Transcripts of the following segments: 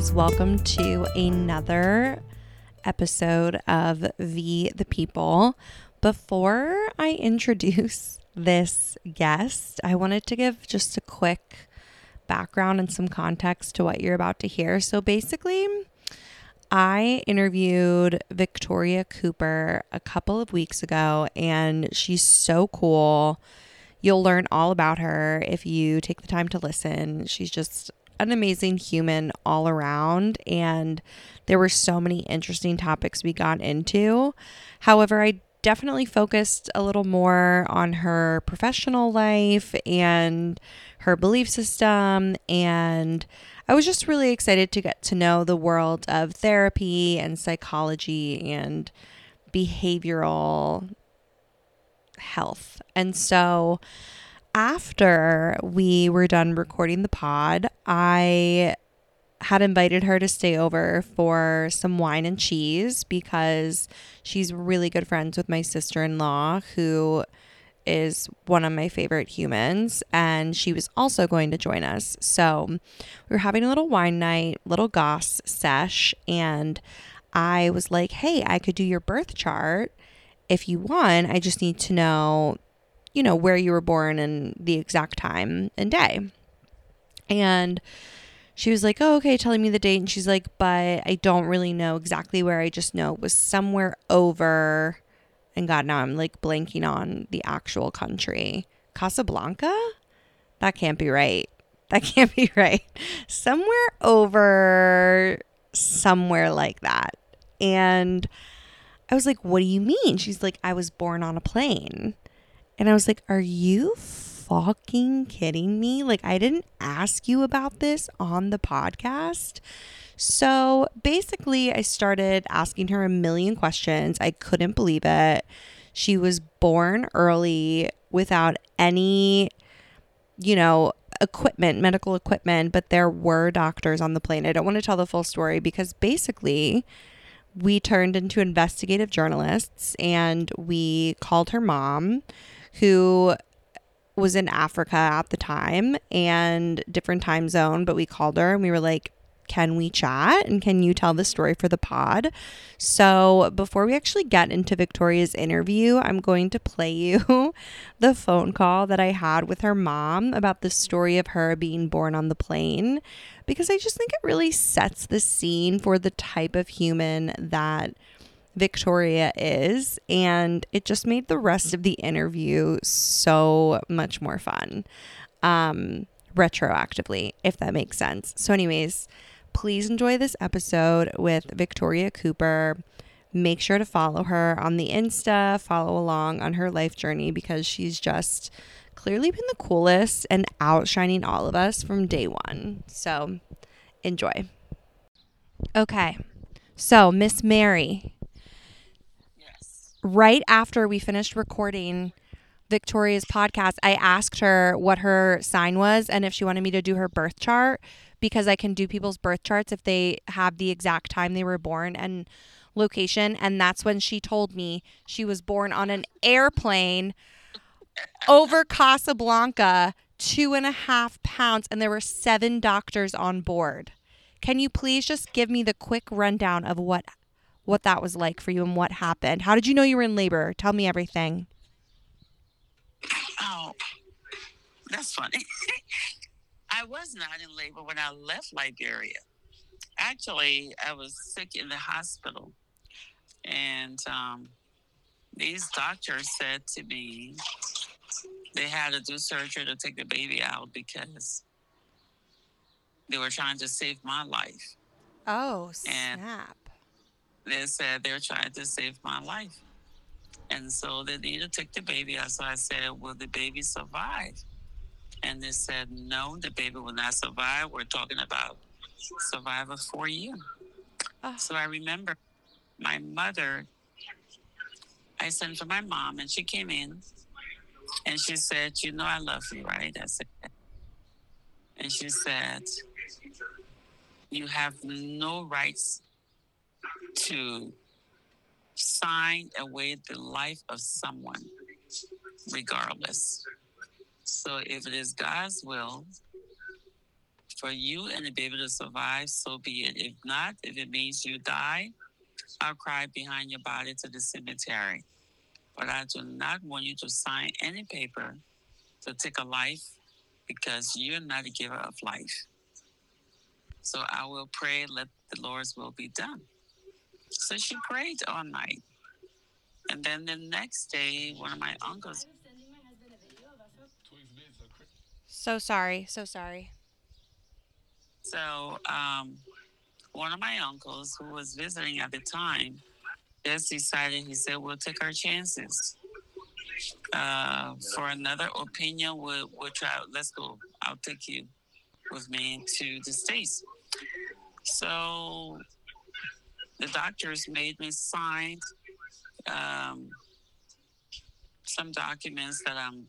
guys. Welcome to another episode of the People. Before I introduce this guest, I wanted to give just a quick background and some context to what you're about to hear. So basically, I interviewed Victoria Cooper a couple of weeks ago, and she's so cool. You'll learn all about her if you take the time to listen. She's just an amazing human all around, and there were so many interesting topics we got into. However, I definitely focused a little more on her professional life and her belief system, and I was just really excited to get to know the world of therapy and psychology and behavioral health. And so after we were done recording the pod, I had invited her to stay over for some wine and cheese because she's really good friends with my sister-in-law, who is one of my favorite humans, and she was also going to join us. So we were having a little wine night, little goss sesh, and I was like, hey, I could do your birth chart if you want. I just need to know, where you were born and the exact time and day. And she was like, oh, okay, telling me the date. And she's like, but I don't really know exactly where. I just know it was somewhere over, and God, now I'm like blanking on the actual country. Casablanca? That can't be right. That can't be right. Somewhere over, somewhere like that. And I was like, what do you mean? She's like, I was born on a plane. And I was like, are you fucking kidding me? Like, I didn't ask you about this on the podcast. So basically, I started asking her a million questions. I couldn't believe it. She was born early without any, equipment, medical equipment, but there were doctors on the plane. I don't want to tell the full story because basically we turned into investigative journalists and we called her mom, who was in Africa at the time and different time zone, but we called her and we were like, can we chat and can you tell the story for the pod? So before we actually get into Victoria's interview, I'm going to play you the phone call that I had with her mom about the story of her being born on the plane, because I just think it really sets the scene for the type of human that Victoria is, and it just made the rest of the interview so much more fun, retroactively, if that makes sense. So anyways, please enjoy this episode with Victoria Cooper. Make sure to follow her on the Insta, follow along on her life journey, because she's just clearly been the coolest and outshining all of us from day one. So enjoy. Okay, so Miss Mary, right after we finished recording Victoria's podcast, I asked her what her sign was and if she wanted me to do her birth chart, because I can do people's birth charts if they have the exact time they were born and location. And that's when she told me she was born on an airplane over Casablanca, 2.5 pounds, and there were 7 doctors on board. Can you please just give me the quick rundown of what that was like for you and what happened? How did you know you were in labor? Tell me everything. Oh, that's funny. I was not in labor when I left Liberia. Actually, I was sick in the hospital. And these doctors said to me they had to do surgery to take the baby out because they were trying to save my life. Oh, snap. And they said they were trying to save my life. And so they needed to take the baby out. So I said, will the baby survive? And they said, no, the baby will not survive. We're talking about survival for you. Oh. So I remember my mother, I sent for my mom, and she came in and she said, I love you, right? I said, and she said, you have no rights to sign away the life of someone, regardless. So if it is God's will for you and the baby to survive, so be it. If not, if it means you die, I'll cry behind your body to the cemetery. But I do not want you to sign any paper to take a life because you're not a giver of life. So I will pray, let the Lord's will be done. So she prayed all night. And then the next day, one of my uncles. So sorry. So sorry. So one of my uncles who was visiting at the time just decided, he said, we'll take our chances. For another opinion, we'll try. Let's go. I'll take you with me to the States. So the doctors made me sign um, some documents that I'm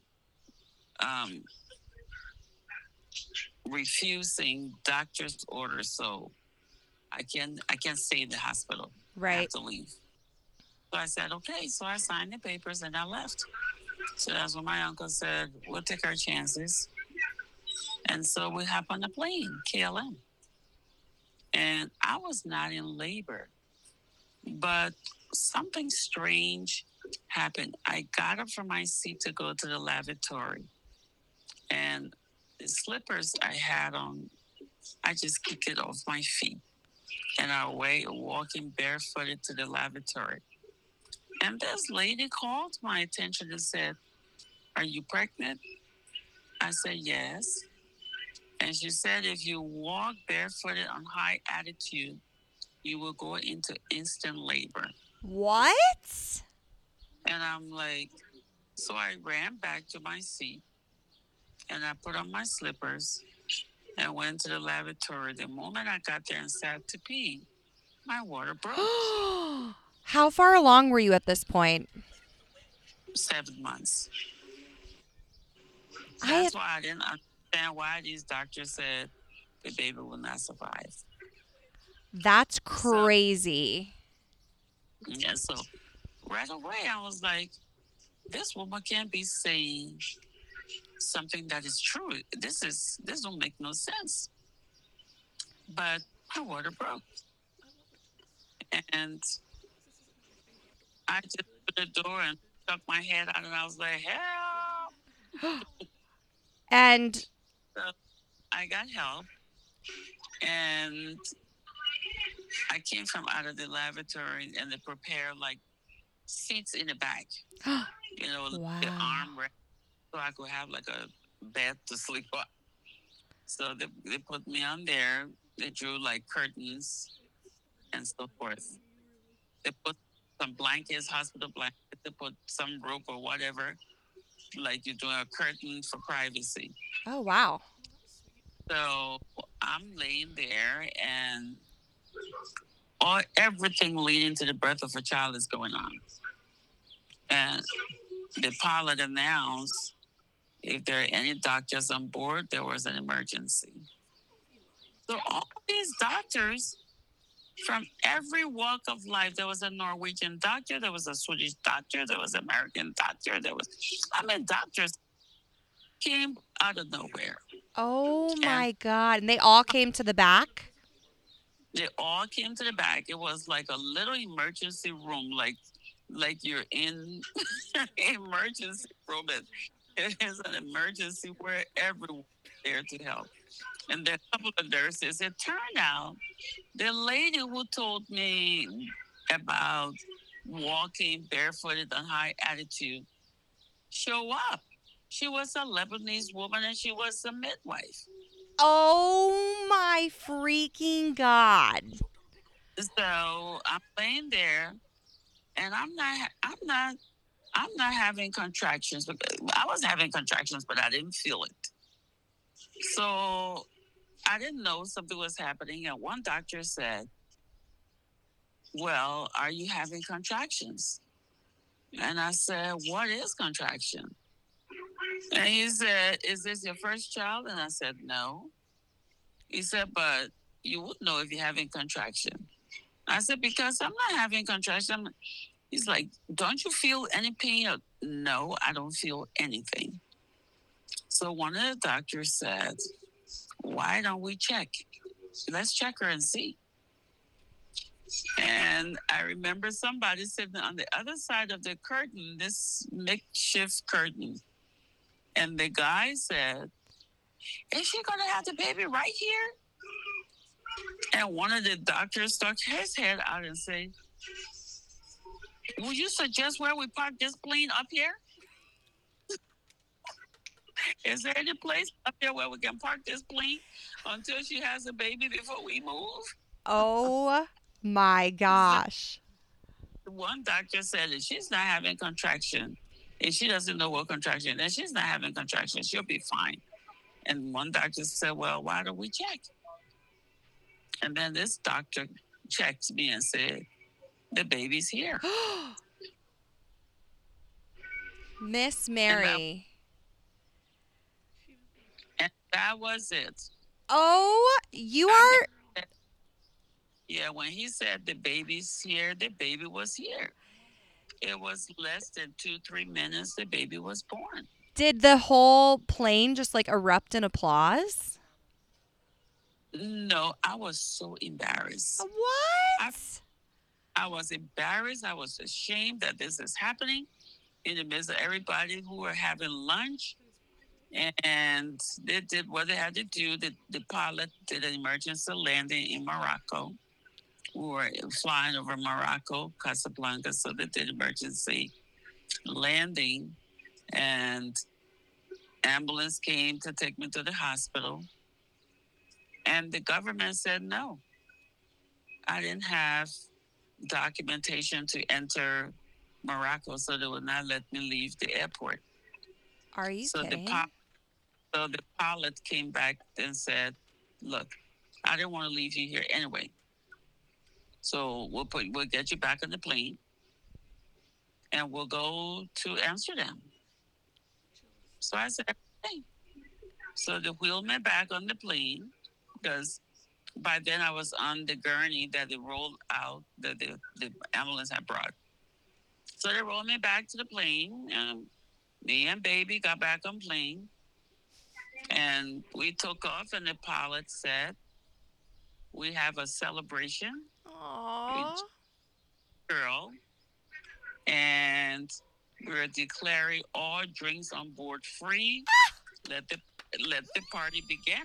refusing doctor's orders, so I can't stay in the hospital. I have Right. to leave. So I said, okay. So I signed the papers and I left. So that's when my uncle said, we'll take our chances. And so we hop on the plane, KLM. And I was not in labor, but something strange happened. I got up from my seat to go to the lavatory, and the slippers I had on, I just kicked it off my feet. And I was walking barefooted to the lavatory. And this lady called my attention and said, are you pregnant? I said, yes. And she said, if you walk barefooted on high altitude, you will go into instant labor. What? And I'm like, so I ran back to my seat and I put on my slippers and went to the lavatory. The moment I got there and sat to pee, my water broke. How far along were you at this point? 7 months. I That's why I didn't understand why these doctors said the baby will not survive. That's crazy. Yeah, so right away I was like, this woman can't be saying something that is true. This don't make no sense. But my water broke. And I just opened the door and stuck my head out and I was like, help. And So I got help and I came from out of the lavatory and they prepared like seats in the back. You know, wow. the arm rest so I could have like a bed to sleep on. So they put me on there. They drew like curtains and so forth. They put some blankets, hospital blankets. They put some rope or whatever, like you're doing a curtain for privacy. Oh, wow. So I'm laying there and everything leading to the birth of a child is going on. And the pilot announced if there are any doctors on board, there was an emergency. So all these doctors from every walk of life, there was a Norwegian doctor, there was a Swedish doctor, there was an American doctor, doctors came out of nowhere. Oh my God. And they all came to the back? They all came to the back. It was like a little emergency room, like you're in emergency room. It is an emergency where everyone's there to help. And there are a couple of nurses. It turned out the lady who told me about walking barefooted on high altitude show up. She was a Lebanese woman and she was a midwife. Oh my freaking God. So I'm laying there and I'm not having contractions. I was having contractions, but I didn't feel it. So I didn't know something was happening. And one doctor said, well, are you having contractions? And I said, what is contraction? And he said, is this your first child? And I said, no. He said, but you would know if you're having contraction. I said, because I'm not having contraction. He's like, don't you feel any pain? No, I don't feel anything. So one of the doctors said, why don't we check? Let's check her and see. And I remember somebody sitting on the other side of the curtain, this makeshift curtain. And the guy said, is she going to have the baby right here? And one of the doctors stuck his head out and said, would you suggest where we park this plane up here? Is there any place up here where we can park this plane until she has a baby before we move? Oh my gosh. One doctor said that she's not having contraction. If she doesn't know what contraction, then she's not having contraction. She'll be fine. And one doctor said, well, why don't we check? And then this doctor checked me and said, the baby's here. Miss Mary. And that was it. Oh, you are... Yeah, when he said the baby's here, the baby was here. It was less than 2-3 minutes, the baby was born. Did the whole plane just like erupt in applause? No, I was so embarrassed. What? I was embarrassed. I was ashamed that this is happening in the midst of everybody who were having lunch. And they did what they had to do. The pilot did an emergency landing in Morocco. We were flying over Morocco, Casablanca, so they did emergency landing. And ambulance came to take me to the hospital. And the government said no. I didn't have documentation to enter Morocco, so they would not let me leave the airport. Are you kidding? So the pilot came back and said, look, I didn't want to leave you here anyway. So we'll get you back on the plane and we'll go to Amsterdam. So I said, okay. So they wheeled me back on the plane because by then I was on the gurney that they rolled out, that the ambulance had brought. So they rolled me back to the plane, and me and baby got back on plane. And we took off, and the pilot said, we have a celebration. Aww. Girl. And we're declaring all drinks on board free. Let the party begin.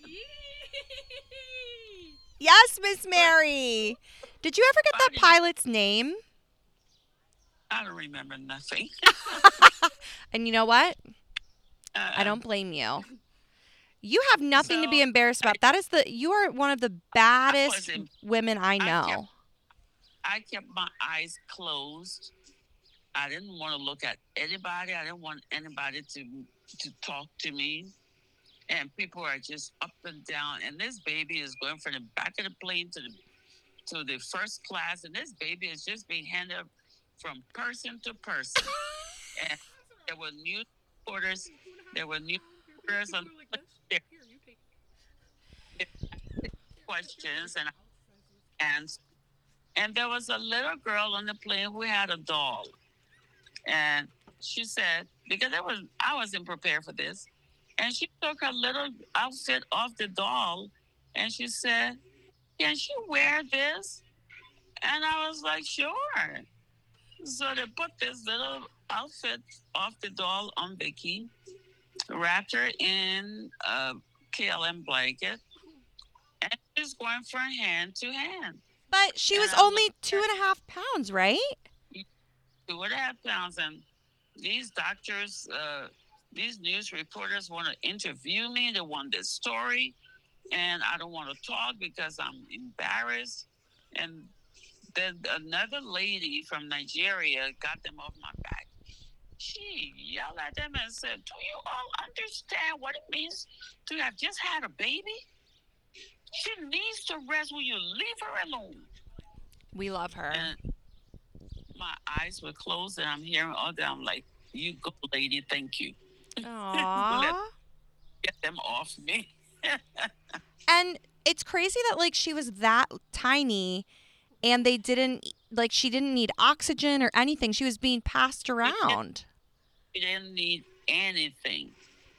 Yes, Miss Mary. Did you ever get that pilot's name? I don't remember nothing. And you know what? I don't blame you. You have nothing to be embarrassed about. You are one of the baddest women I know. I kept my eyes closed. I didn't want to look at anybody. I didn't want anybody to talk to me. And people are just up and down. And this baby is going from the back of the plane to the first class. And this baby is just being handed from person to person. And there were news reporters. There were news reporters on there. Questions and there was a little girl on the plane who had a doll. And she said, because I wasn't prepared for this. And she took her little outfit off the doll and she said, can she wear this? And I was like, sure. So they put this little outfit off the doll on Vicky, wrapped her in a KLM blanket, and she's going from hand to hand. But she was only 2.5 pounds, right? 2.5 pounds. And these doctors, these news reporters want to interview me. They want this story. And I don't want to talk because I'm embarrassed. And then another lady from Nigeria got them off my back. She yelled at them and said, do you all understand what it means to have just had a baby? She needs to rest. Will you leave her alone? We love her. And my eyes were closed and I'm hearing all that. I'm like, you go, lady. Thank you. Aww. Get them off me. And it's crazy that like she was that tiny and she didn't need oxygen or anything. She was being passed around. She didn't need anything.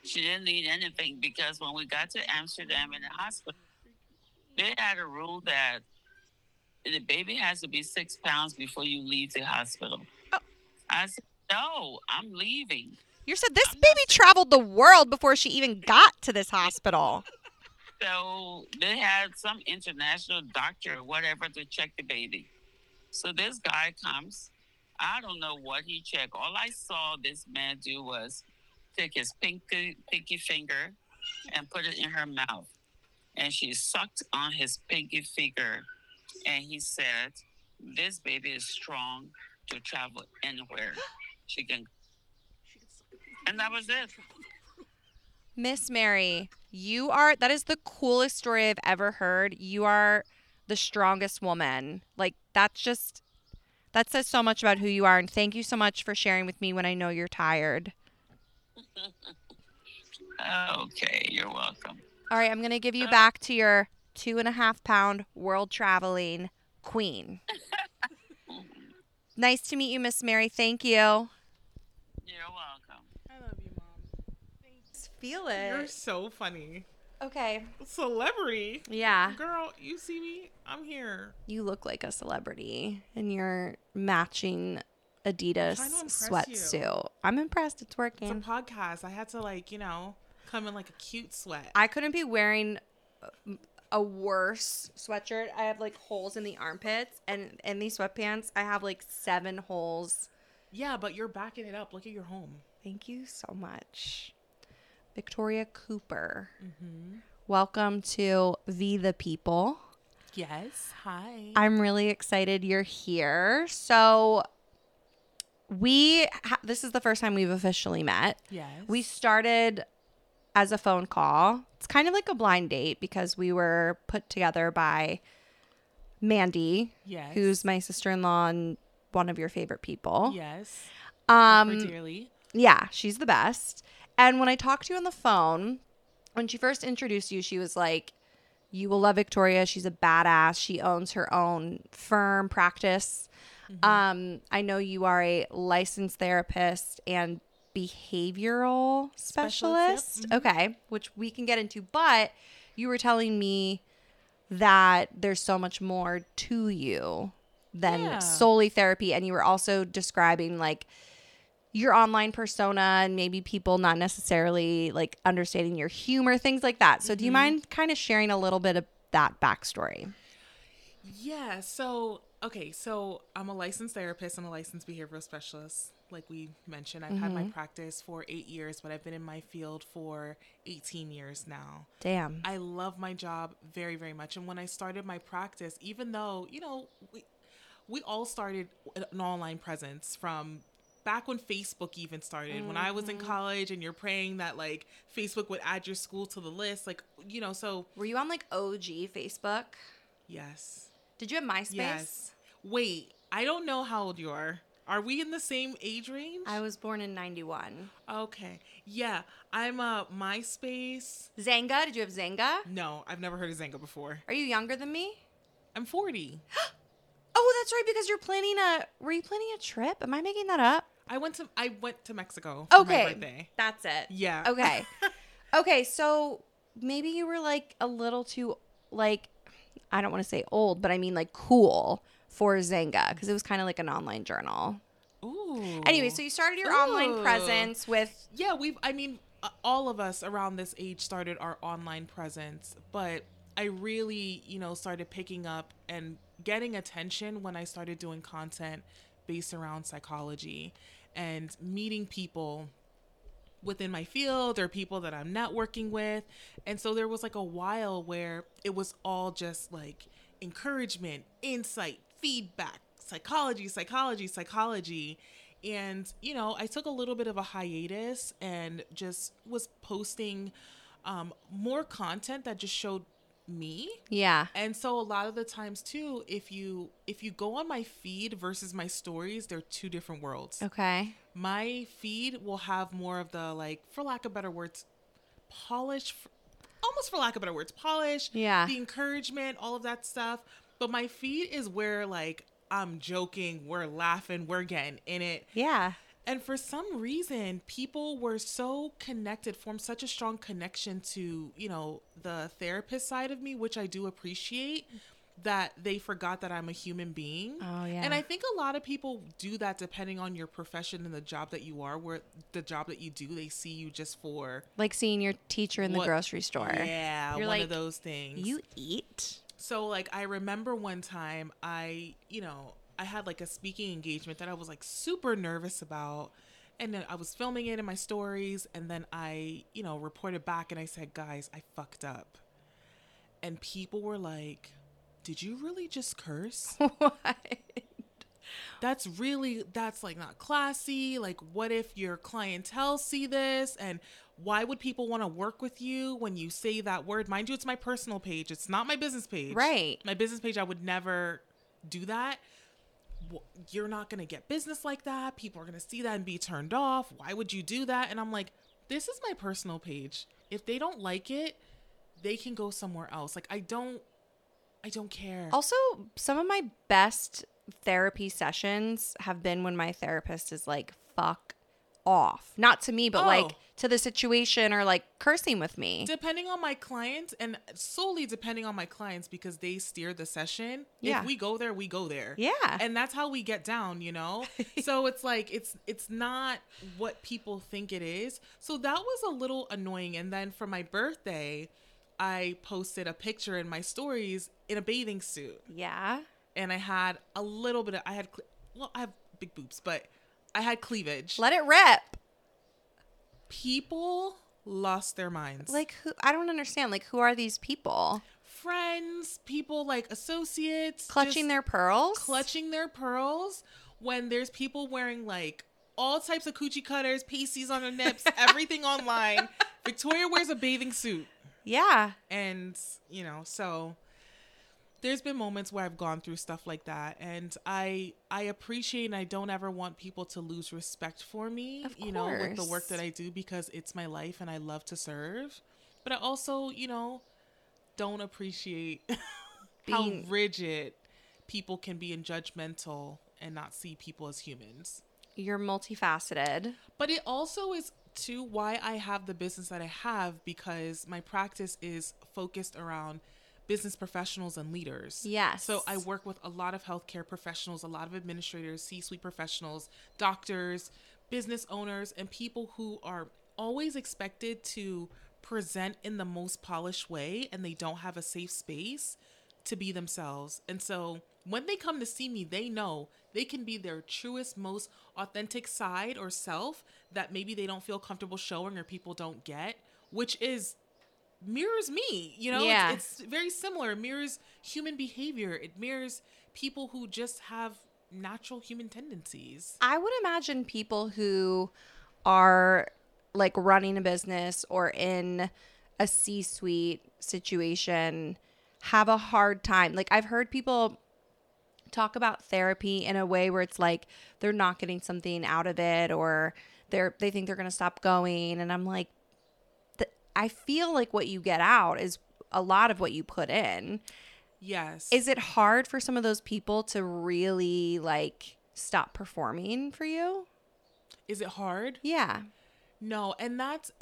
She didn't need anything because when we got to Amsterdam in the hospital, they had a rule that the baby has to be 6 pounds before you leave the hospital. Oh. I said, no, I'm leaving. You said this I'm not baby sick. traveled the world before she even got to this hospital. So they had some international doctor or whatever to check the baby. So this guy comes. I don't know what he checked. All I saw this man do was take his pinky finger and put it in her mouth. And she sucked on his pinky finger. And he said, this baby is strong to travel anywhere. She can. And that was it. Miss Mary, that is the coolest story I've ever heard. You are the strongest woman. Like, that says so much about who you are. And thank you so much for sharing with me when I know you're tired. Okay, you're welcome. All right, I'm going to give you back to your 2.5-pound world traveling queen. Nice to meet you, Miss Mary. Thank you. You're welcome. I love you, Mom. Feel You're so funny. Okay. Celebrity. Yeah. Girl, you see me? I'm here. You look like a celebrity in your matching Adidas I'm trying to impress sweatsuit. you. I'm impressed. It's It's a working. podcast. I had to, come in like a cute sweat. I couldn't be wearing a worse sweatshirt. I have like holes in the armpits, and in these sweatpants, I have like 7 holes. Yeah, but you're backing it up. Look at your home. Thank you so much. Victoria Cooper. Mm-hmm. Welcome to The People. Yes. Hi. I'm really excited you're here. So this is the first time we've officially met. Yes. We started as a phone call. It's kind of like a blind date because we were put together by Mandy, Yes. who's my sister-in-law and one of your favorite people. Yes. Love her Um, dearly. yeah, she's the best. And when I talked to you on the phone, when she first introduced you, she was like, you will love Victoria. She's a badass. She owns her own firm practice. I know you are a licensed therapist and behavioral specialist. Specialist, yep. Okay, which we can get into. But you were telling me that there's so much more to you than Yeah. solely therapy. And you were also describing like your online persona and maybe people not necessarily like understanding your humor, things like that. So do you mind kind of sharing a little bit of that backstory? Yeah. So I'm a licensed therapist and a licensed behavioral specialist. Like we mentioned, I've had my practice for 8 years, but I've been in my field for 18 years now. Damn. I love my job very, very much. And when I started my practice, even though, we all started an online presence from back when Facebook even started, when I was in college, and you're praying that like Facebook would add your school to the list. Like, so Were you on like OG Facebook? yes. Did you have MySpace? Yes. Wait, I don't know how old you are. Are we in the same age range? I was born in 91. Okay. Yeah. I'm a MySpace. Zanga? Did you have Zanga? No, I've never heard of Zanga before. Are you younger than me? I'm 40. Oh, that's right, because were you planning a trip? Am I making that up? I went to Mexico for my Okay. birthday. That's it. Yeah. Okay. Okay, so maybe you were like a little too like, I don't want to say old, but I mean like cool for Zanga because it was kind of like an online journal. Ooh. Anyway, so you started your online Ooh. presence with Yeah, all of us around this age started our online presence, but I really, started picking up and getting attention when I started doing content based around psychology and meeting people within my field or people that I'm networking with. And so there was like a while where it was all just like encouragement, insight, feedback, psychology. And, I took a little bit of a hiatus and just was posting more content that just showed me. yeah. And so a lot of the times too, if you go on my feed versus my stories, they're two different worlds. Okay. My feed will have more of the, like, for lack of better words, polish, Yeah. the encouragement, all of that stuff. But my feed is where, like, I'm joking, we're laughing, we're getting in it. Yeah. And for some reason, people were so connected, formed such a strong connection to, the therapist side of me, which I do appreciate, that they forgot that I'm a human being. Oh, yeah. And I think a lot of people do that depending on your profession and the job that you are, where the job that you do, they see you just for Like seeing your teacher in the grocery store. Yeah, You're one like, of those things. You eat? So like I remember one time I had like a speaking engagement that I was like super nervous about, and then I was filming it in my stories, and then I, reported back and I said, "Guys, I fucked up." And people were like, "Did you really just curse?" What? That's like not classy. Like, what if your clientele see this? And why would people want to work with you when you say that word? Mind you, it's my personal page. It's not my business page. Right. My business page, I would never do that. You're not going to get business like that. People are going to see that and be turned off. Why would you do that? And I'm like, this is my personal page. If they don't like it, they can go somewhere else. Like, I don't care. Also, some of my best therapy sessions have been when my therapist is like, fuck off. Not to me, but like to the situation, or like cursing with me. Depending on my clients, and solely depending on my clients, because they steer the session. Yeah. If we go there, we go there. Yeah. And that's how we get down, So it's like, it's not what people think it is. So that was a little annoying. And then for my birthday, I posted a picture in my stories in a bathing suit. Yeah. And I had a little bit of, I have big boobs, but I had cleavage. Let it rip. People lost their minds. Like, who? I don't understand. Like, who are these people? Friends, people like associates. Clutching their pearls? Clutching their pearls when there's people wearing like all types of coochie cutters, pasties on their nips, everything online. Victoria wears a bathing suit. Yeah. And, so there's been moments where I've gone through stuff like that, and I appreciate, and I don't ever want people to lose respect for me, Of with the work course. that I do, because it's my life and I love to serve. But I also, don't appreciate how Being- rigid people can be and judgmental and not see people as humans. You're multifaceted. But it also is too why I have the business that I have, because my practice is focused around business professionals and leaders. Yes. So I work with a lot of healthcare professionals, a lot of administrators, C-suite professionals, doctors, business owners, and people who are always expected to present in the most polished way, and they don't have a safe space to be themselves. And so when they come to see me, they know they can be their truest, most authentic side or self that maybe they don't feel comfortable showing or people don't get, which mirrors me, Yeah. It's very similar. It mirrors human behavior. It mirrors people who just have natural human tendencies. I would imagine people who are like running a business or in a C-suite situation have a hard time. Like, I've heard people talk about therapy in a way where it's like they're not getting something out of it, or they think they're going to stop going. And I'm like, I feel like what you get out is a lot of what you put in. Yes. Is it hard for some of those people to really like stop performing for you? Is it hard? Yeah. No, and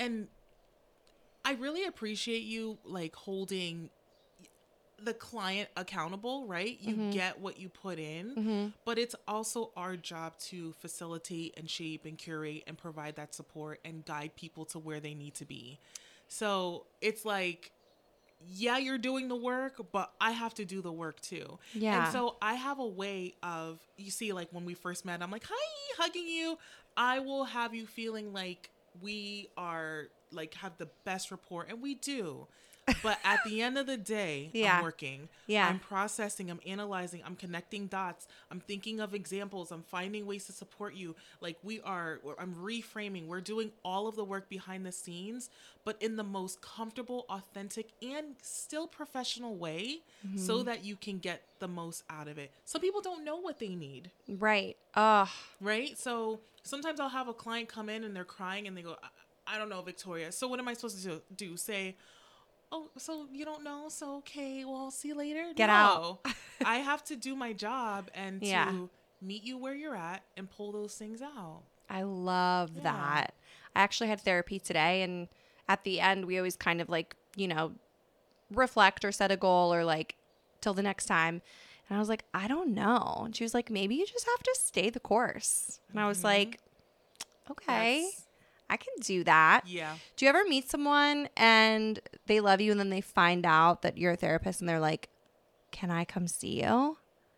I really appreciate you like holding the client accountable, right? You get what you put in, but it's also our job to facilitate and shape and curate and provide that support and guide people to where they need to be. So it's like, yeah, you're doing the work, but I have to do the work too. Yeah. And so I have a way of, you see, like when we first met, I'm like, hi, hugging you. I will have you feeling like we are like have the best rapport, and we do. But at the end of the day, Yeah. I'm working. Yeah. I'm processing. I'm analyzing. I'm connecting dots. I'm thinking of examples. I'm finding ways to support you. Like I'm reframing. We're doing all of the work behind the scenes, but in the most comfortable, authentic, and still professional way, so that you can get the most out of it. Some people don't know what they need. Right. Right? So sometimes I'll have a client come in and they're crying and they go, I don't know, Victoria. So what am I supposed to do? Say, oh, so you don't know? So, okay, well, I'll see you later. Get out. I have to do my job and Yeah. to meet you where you're at and pull those things out. I love Yeah. that. I actually had therapy today, and at the end, we always kind of like, reflect or set a goal or like till the next time. And I was like, I don't know. And she was like, maybe you just have to stay the course. And I was like, okay, That's- I can do that. Yeah. Do you ever meet someone and they love you and then they find out that you're a therapist and they're like, can I come see you?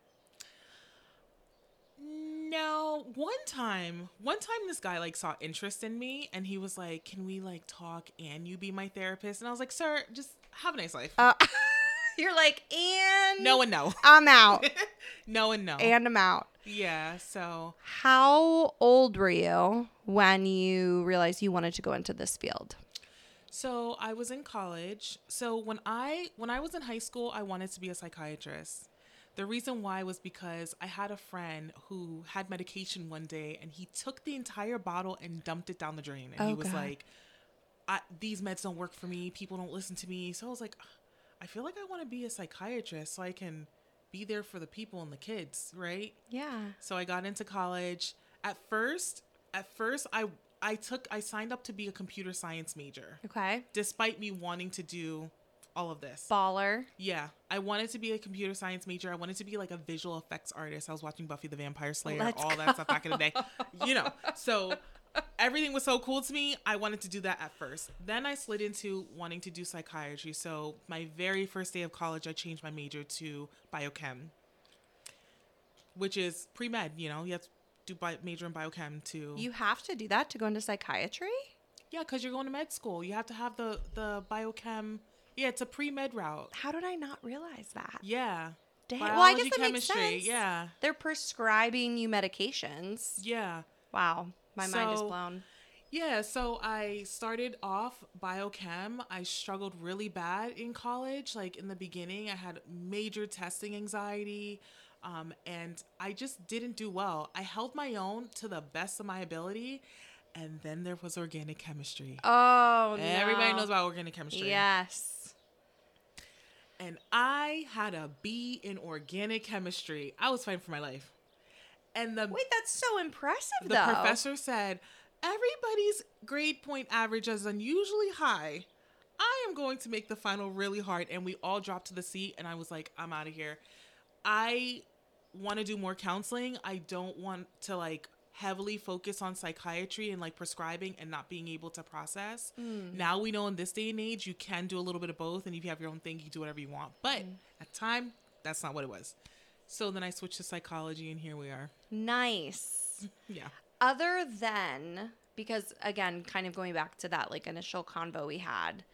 No, one time this guy like saw interest in me and he was like, "Can we like talk and you be my therapist?" And I was like, "Sir, just have a nice life." You're like, and No and no. I'm out. No and no. And I'm out. Yeah, so How old were you when you realized you wanted to go into this field? so I was in college. So when I was in high school, I wanted to be a psychiatrist. The reason why was because I had a friend who had medication one day and he took the entire bottle and dumped it down the drain. And he Oh, was God. like, these meds don't work for me. People don't listen to me. So I was like, I feel like I want to be a psychiatrist so I can be there for the people and the kids, right? Yeah. So I got into college. At first I signed up to be a computer science major, Okay. despite me wanting to do all of this. Baller. Yeah, I wanted to be a computer science major. I wanted to be like a visual effects artist. I was watching Buffy the Vampire Slayer, Let's all that stuff back in the day. So everything was so cool to me. I wanted to do that at first. Then I slid into wanting to do psychiatry. So my very first day of college, I changed my major to biochem, which is pre-med. You have to do major in biochem to... You have to do that to go into psychiatry? Yeah, because you're going to med school. You have to have the biochem... Yeah, it's a pre-med route. How did I not realize that? Yeah. Dang. Biology, Well, I guess that chemistry. makes sense. Yeah. They're prescribing you medications. Yeah. Wow. My mind is So- blown. Yeah, so I started off biochem. I struggled really bad in college. Like in the beginning, I had major testing anxiety, and I just didn't do well. I held my own to the best of my ability, and then there was organic chemistry. Oh, no. Everybody knows about organic chemistry. Yes. And I had a B in organic chemistry. I was fighting for my life. And Wait, that's so impressive, the though. professor said, everybody's grade point average is unusually high. I am going to make the final really hard. And we all dropped to the seat. And I was like, I'm out of here. I want to do more counseling. I don't want to like heavily focus on psychiatry and like prescribing and not being able to process. Now we know in this day and age, you can do a little bit of both. And if you have your own thing, you can do whatever you want. But at the time, that's not what it was. So then I switched to psychology and here we are. Nice. Yeah. Other than, because again, kind of going back to that like initial convo we had,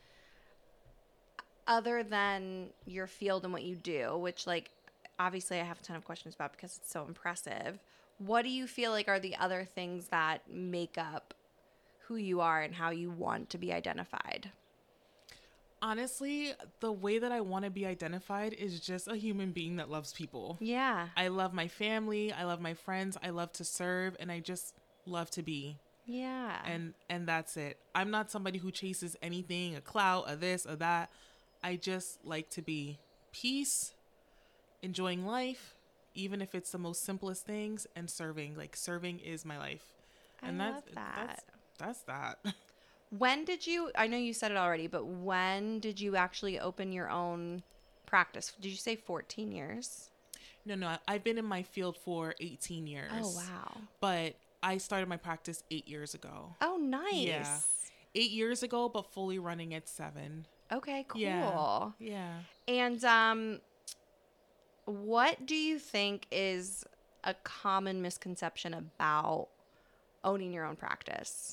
other than your field and what you do, which like obviously I have a ton of questions about because it's so impressive, what do you feel like are the other things that make up who you are and how you want to be identified? Honestly, the way that I want to be identified is just a human being that loves people. Yeah. I love my family, I love my friends, I love to serve, and I just love to be. Yeah. And that's it. I'm not somebody who chases anything, a clout, a this, or that. I just like to be peace, enjoying life, even if it's the most simplest things, and serving. Like serving is my life. And I love that. That's that. When did you, I know you said it already, but when did you actually open your own practice? Did you say 14 years? No, I've been in my field for 18 years. Oh, wow. But I started my practice 8 years ago. Oh, nice. Yeah. 8 years ago, but fully running at 7. Okay, cool. Yeah. And what do you think is a common misconception about owning your own practice?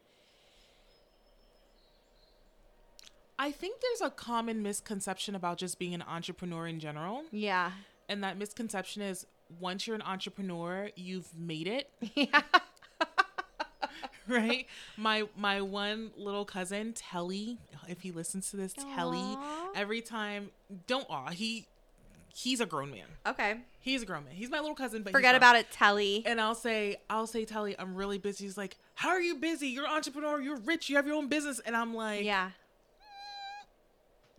I think there's a common misconception about just being an entrepreneur in general. Yeah. And that misconception is once you're an entrepreneur, you've made it. Yeah. Right? My one little cousin, Telly, if he listens to this, Telly, Aw. every time, don't he's a grown man. Okay. He's a grown man. He's my little cousin, but Forget about it, Telly. And I'll say, Telly, I'm really busy. He's like, how are you busy? You're an entrepreneur. You're rich. You have your own business. And I'm like, Yeah.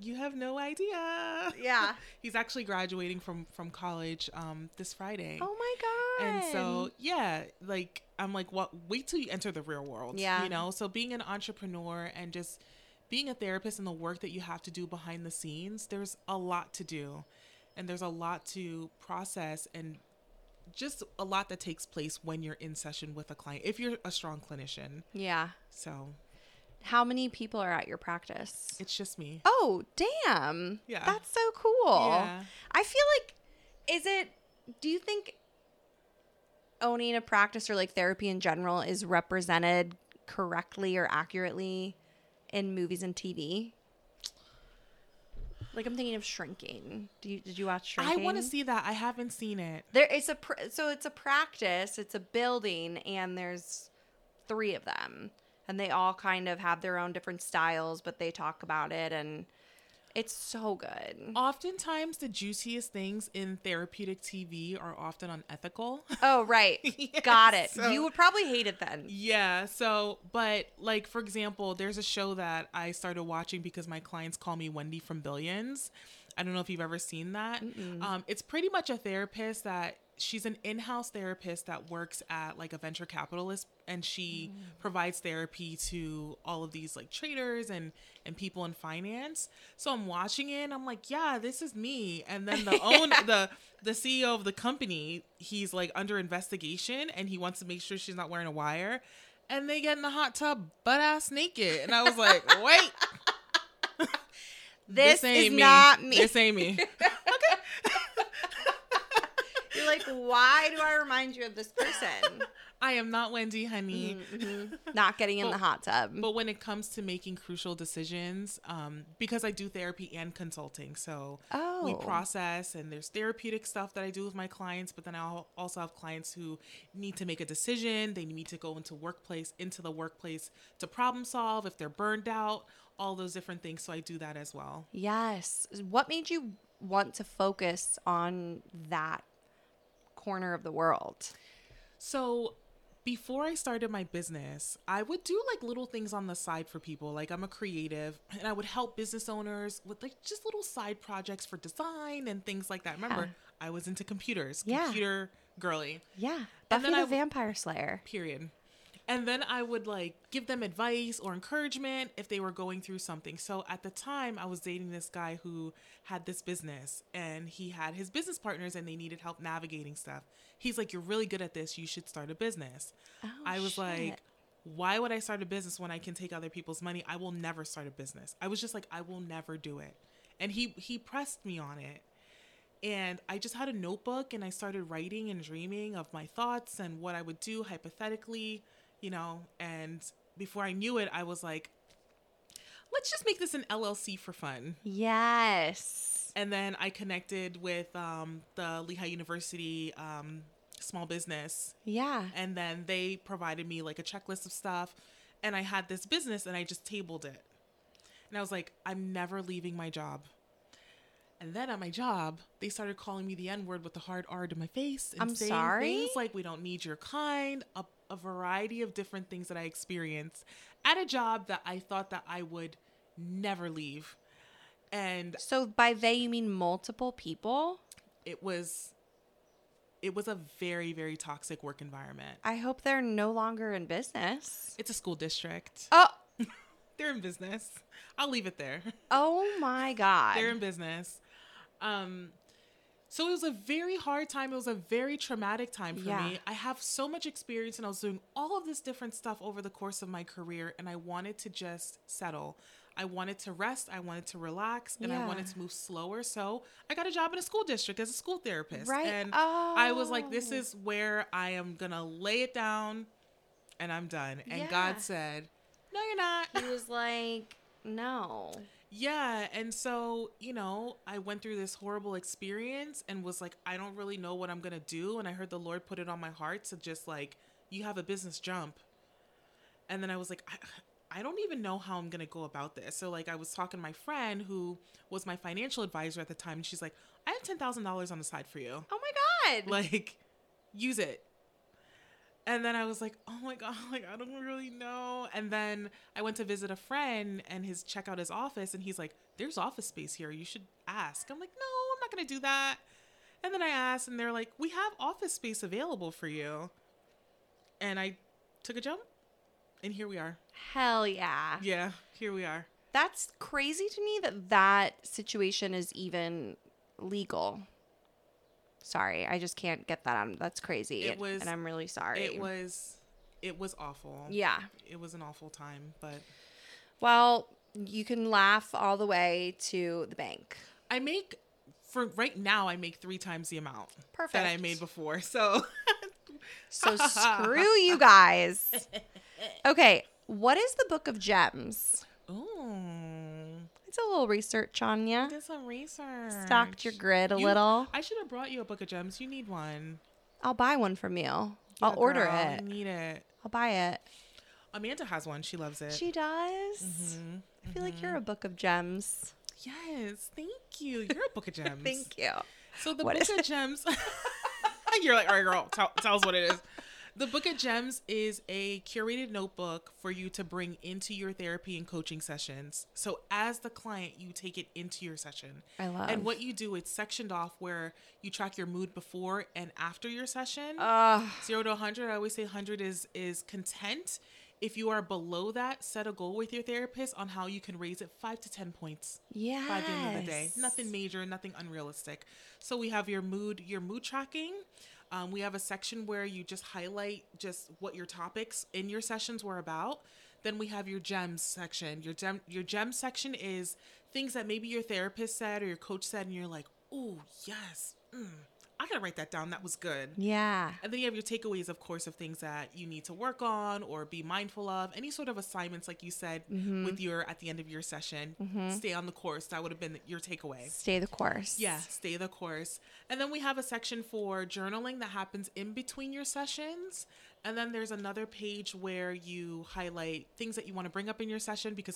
You have no idea. Yeah. He's actually graduating from college this Friday. Oh my God. And so, yeah, like, I'm like, what? Wait till you enter the real world. Yeah. You know, so being an entrepreneur and just being a therapist and the work that you have to do behind the scenes, there's a lot to do. And there's a lot to process and just a lot that takes place when you're in session with a client, if you're a strong clinician. Yeah. So How many people are at your practice? it's just me. Oh, damn. Yeah. That's so cool. Yeah. I feel like, do you think owning a practice or like therapy in general is represented correctly or accurately in movies and TV? Like, I'm thinking of Shrinking. Did you watch Shrinking? I want to see that. I haven't seen it. It's a practice, it's a building, and there's 3 of them, and they all kind of have their own different styles, but they talk about it, and it's so good. Oftentimes, the juiciest things in therapeutic TV are often unethical. Oh, right. Yeah, Got it. so- You would probably hate it then. Yeah. So, but like, for example, there's a show that I started watching because my clients call me Wendy from Billions. I don't know if you've ever seen that. It's pretty much a therapist that she's an in-house therapist that works at like a venture capitalist, and she provides therapy to all of these like traders and people in finance. So I'm watching it and I'm like, yeah, this is me. And then the CEO of the company, he's like under investigation and he wants to make sure she's not wearing a wire. And they get in the hot tub butt ass naked. And I was like, wait. This is ain't not me. This ain't me. You're like, why do I remind you of this person? I am not Wendy, honey. Not getting in the hot tub. But when it comes to making crucial decisions, because I do therapy and consulting, so we Oh. process, and there's therapeutic stuff that I do with my clients, but then I also have clients who need to make a decision. They need to go into the workplace to problem solve if they're burned out, all those different things. So I do that as well. Yes. What made you want to focus on that corner of the world? So before I started my business, I would do like little things on the side for people. Like, I'm a creative and I would help business owners with like just little side projects for design and things like that. Remember, I was into computers, Yeah. computer girly, Yeah. And Buffy then the I- Vampire Slayer. period. And then I would like give them advice or encouragement if they were going through something. So at the time, I was dating this guy who had this business, and he had his business partners and they needed help navigating stuff. He's like, "You're really good at this. You should start a business." Oh, I was shit. like, why would I start a business when I can take other people's money? I will never start a business. I was just like, I will never do it. And he pressed me on it. And I just had a notebook and I started writing and dreaming of my thoughts and what I would do hypothetically, you know. And before I knew it, I was like, let's just make this an LLC for fun. Yes. And then I connected with the Lehigh University small business. Yeah. And then they provided me like a checklist of stuff. And I had this business and I just tabled it. And I was like, I'm never leaving my job. And then at my job, they started calling me the N-word with the hard R to my face. And I'm saying sorry? things like, we don't need your kind, a variety of different things that I experienced at a job that I thought that I would never leave. And So by they, you mean multiple people? it was a very, very toxic work environment. I hope they're no longer in business. It's a school district. Oh, They're in business. I'll leave it there. oh my God. They're in business. So it was a very hard time. It was a very traumatic time for Yeah. me. I have so much experience and I was doing all of this different stuff over the course of my career, and I wanted to just settle. I wanted to rest. I wanted to relax, and I Yeah. wanted to move slower. So I got a job in a school district as a school therapist. Right. And I was like, this Oh. is where I am going to lay it down and I'm done. And Yeah. God said, no, you're not. He was like, no. Yeah. And so, you know, I went through this horrible experience and was like, I don't really know what I'm going to do. And I heard the Lord put it on my heart to just like, you have a business, jump. And then I was like, I don't even know how I'm going to go about this. So like, I was talking to my friend who was my financial advisor at the time. And she's like, I have $10,000 on the side for you. Oh my God. Like, use it. And then I was like, oh my God, like, I don't really know. And then I went to visit a friend and check out his office. And he's like, there's office space here. You should ask. I'm like, no, I'm not going to do that. And then I asked and they're like, we have office space available for you. And I took a jump and here we are. Hell yeah. Yeah, here we are. That's crazy to me that situation is even legal. Sorry, I just can't get that on. That's crazy. And I'm really sorry. It was awful. Yeah. It was an awful time, but Well, you can laugh all the way to the bank. for right now, I make 3 times the amount Perfect. that I made before. So So screw you guys. Okay, what is the Book of Gems? ooh, It's a little research on you. did some research. Stocked your grid a little. I should have brought you a book of gems. You need one. I'll buy one from you. Yeah, I'll order girl, it. I need it. I'll buy it. Amanda has one. She loves it. She does. Mhm, I feel like you're a Book of Gems. Yes, thank you. You're a book of gems. Thank you. So the What Book is of Gems. You're like, all right, girl, tell us what it is. The Book of Gems is a curated notebook for you to bring into your therapy and coaching sessions. So as the client, you take it into your session. I love. And what you do, it's sectioned off where you track your mood before and after your session. 0 to 100. I always say 100 is content. If you are below that, set a goal with your therapist on how you can raise it 5 to 10 points Yes. by the end of the day. Nothing major, nothing unrealistic. So we have your mood tracking. We have a section where you just highlight just what your topics in your sessions were about. Then we have your gems section. Your gem section is things that maybe your therapist said or your coach said, and you're like, oh yes, I gotta write that down. That was good. Yeah. And then you have your takeaways, of course, of things that you need to work on or be mindful of. Any sort of assignments, like you said, with at the end of your session, stay on the course. That would have been your takeaway. Stay the course. Yeah, stay the course. And then we have a section for journaling that happens in between your sessions. And then there's another page where you highlight things that you want to bring up in your session because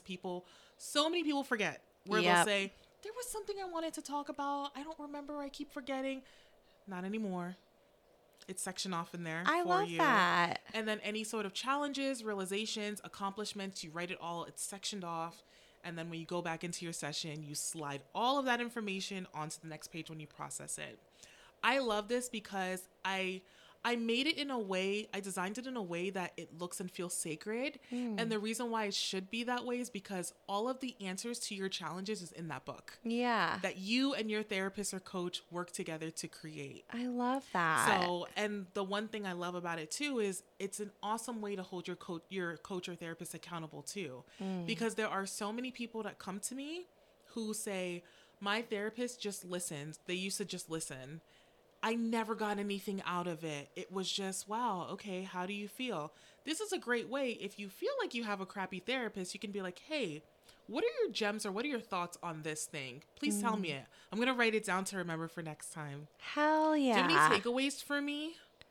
so many people forget. Where they'll say, there was something I wanted to talk about. I don't remember. I keep forgetting. Not anymore. It's sectioned off in there I for love you. that. And then any sort of challenges, realizations, accomplishments, you write it all. It's sectioned off. And then when you go back into your session, you slide all of that information onto the next page when you process it. I love this because I made it in a way, I designed it in a way that it looks and feels sacred. And the reason why it should be that way is because all of the answers to your challenges is in that book. Yeah. That you and your therapist or coach work together to create. I love that. So, and the one thing I love about it too is it's an awesome way to hold your coach or therapist accountable too. Because there are so many people that come to me who say, my therapist just listens. They used to just listen. I never got anything out of it. It was just, wow, okay, how do you feel? This is a great way. If you feel like you have a crappy therapist, you can be like, hey, what are your gems or what are your thoughts on this thing? Please tell me it. I'm going to write it down to remember for next time. Hell yeah. Do you have any takeaways for me?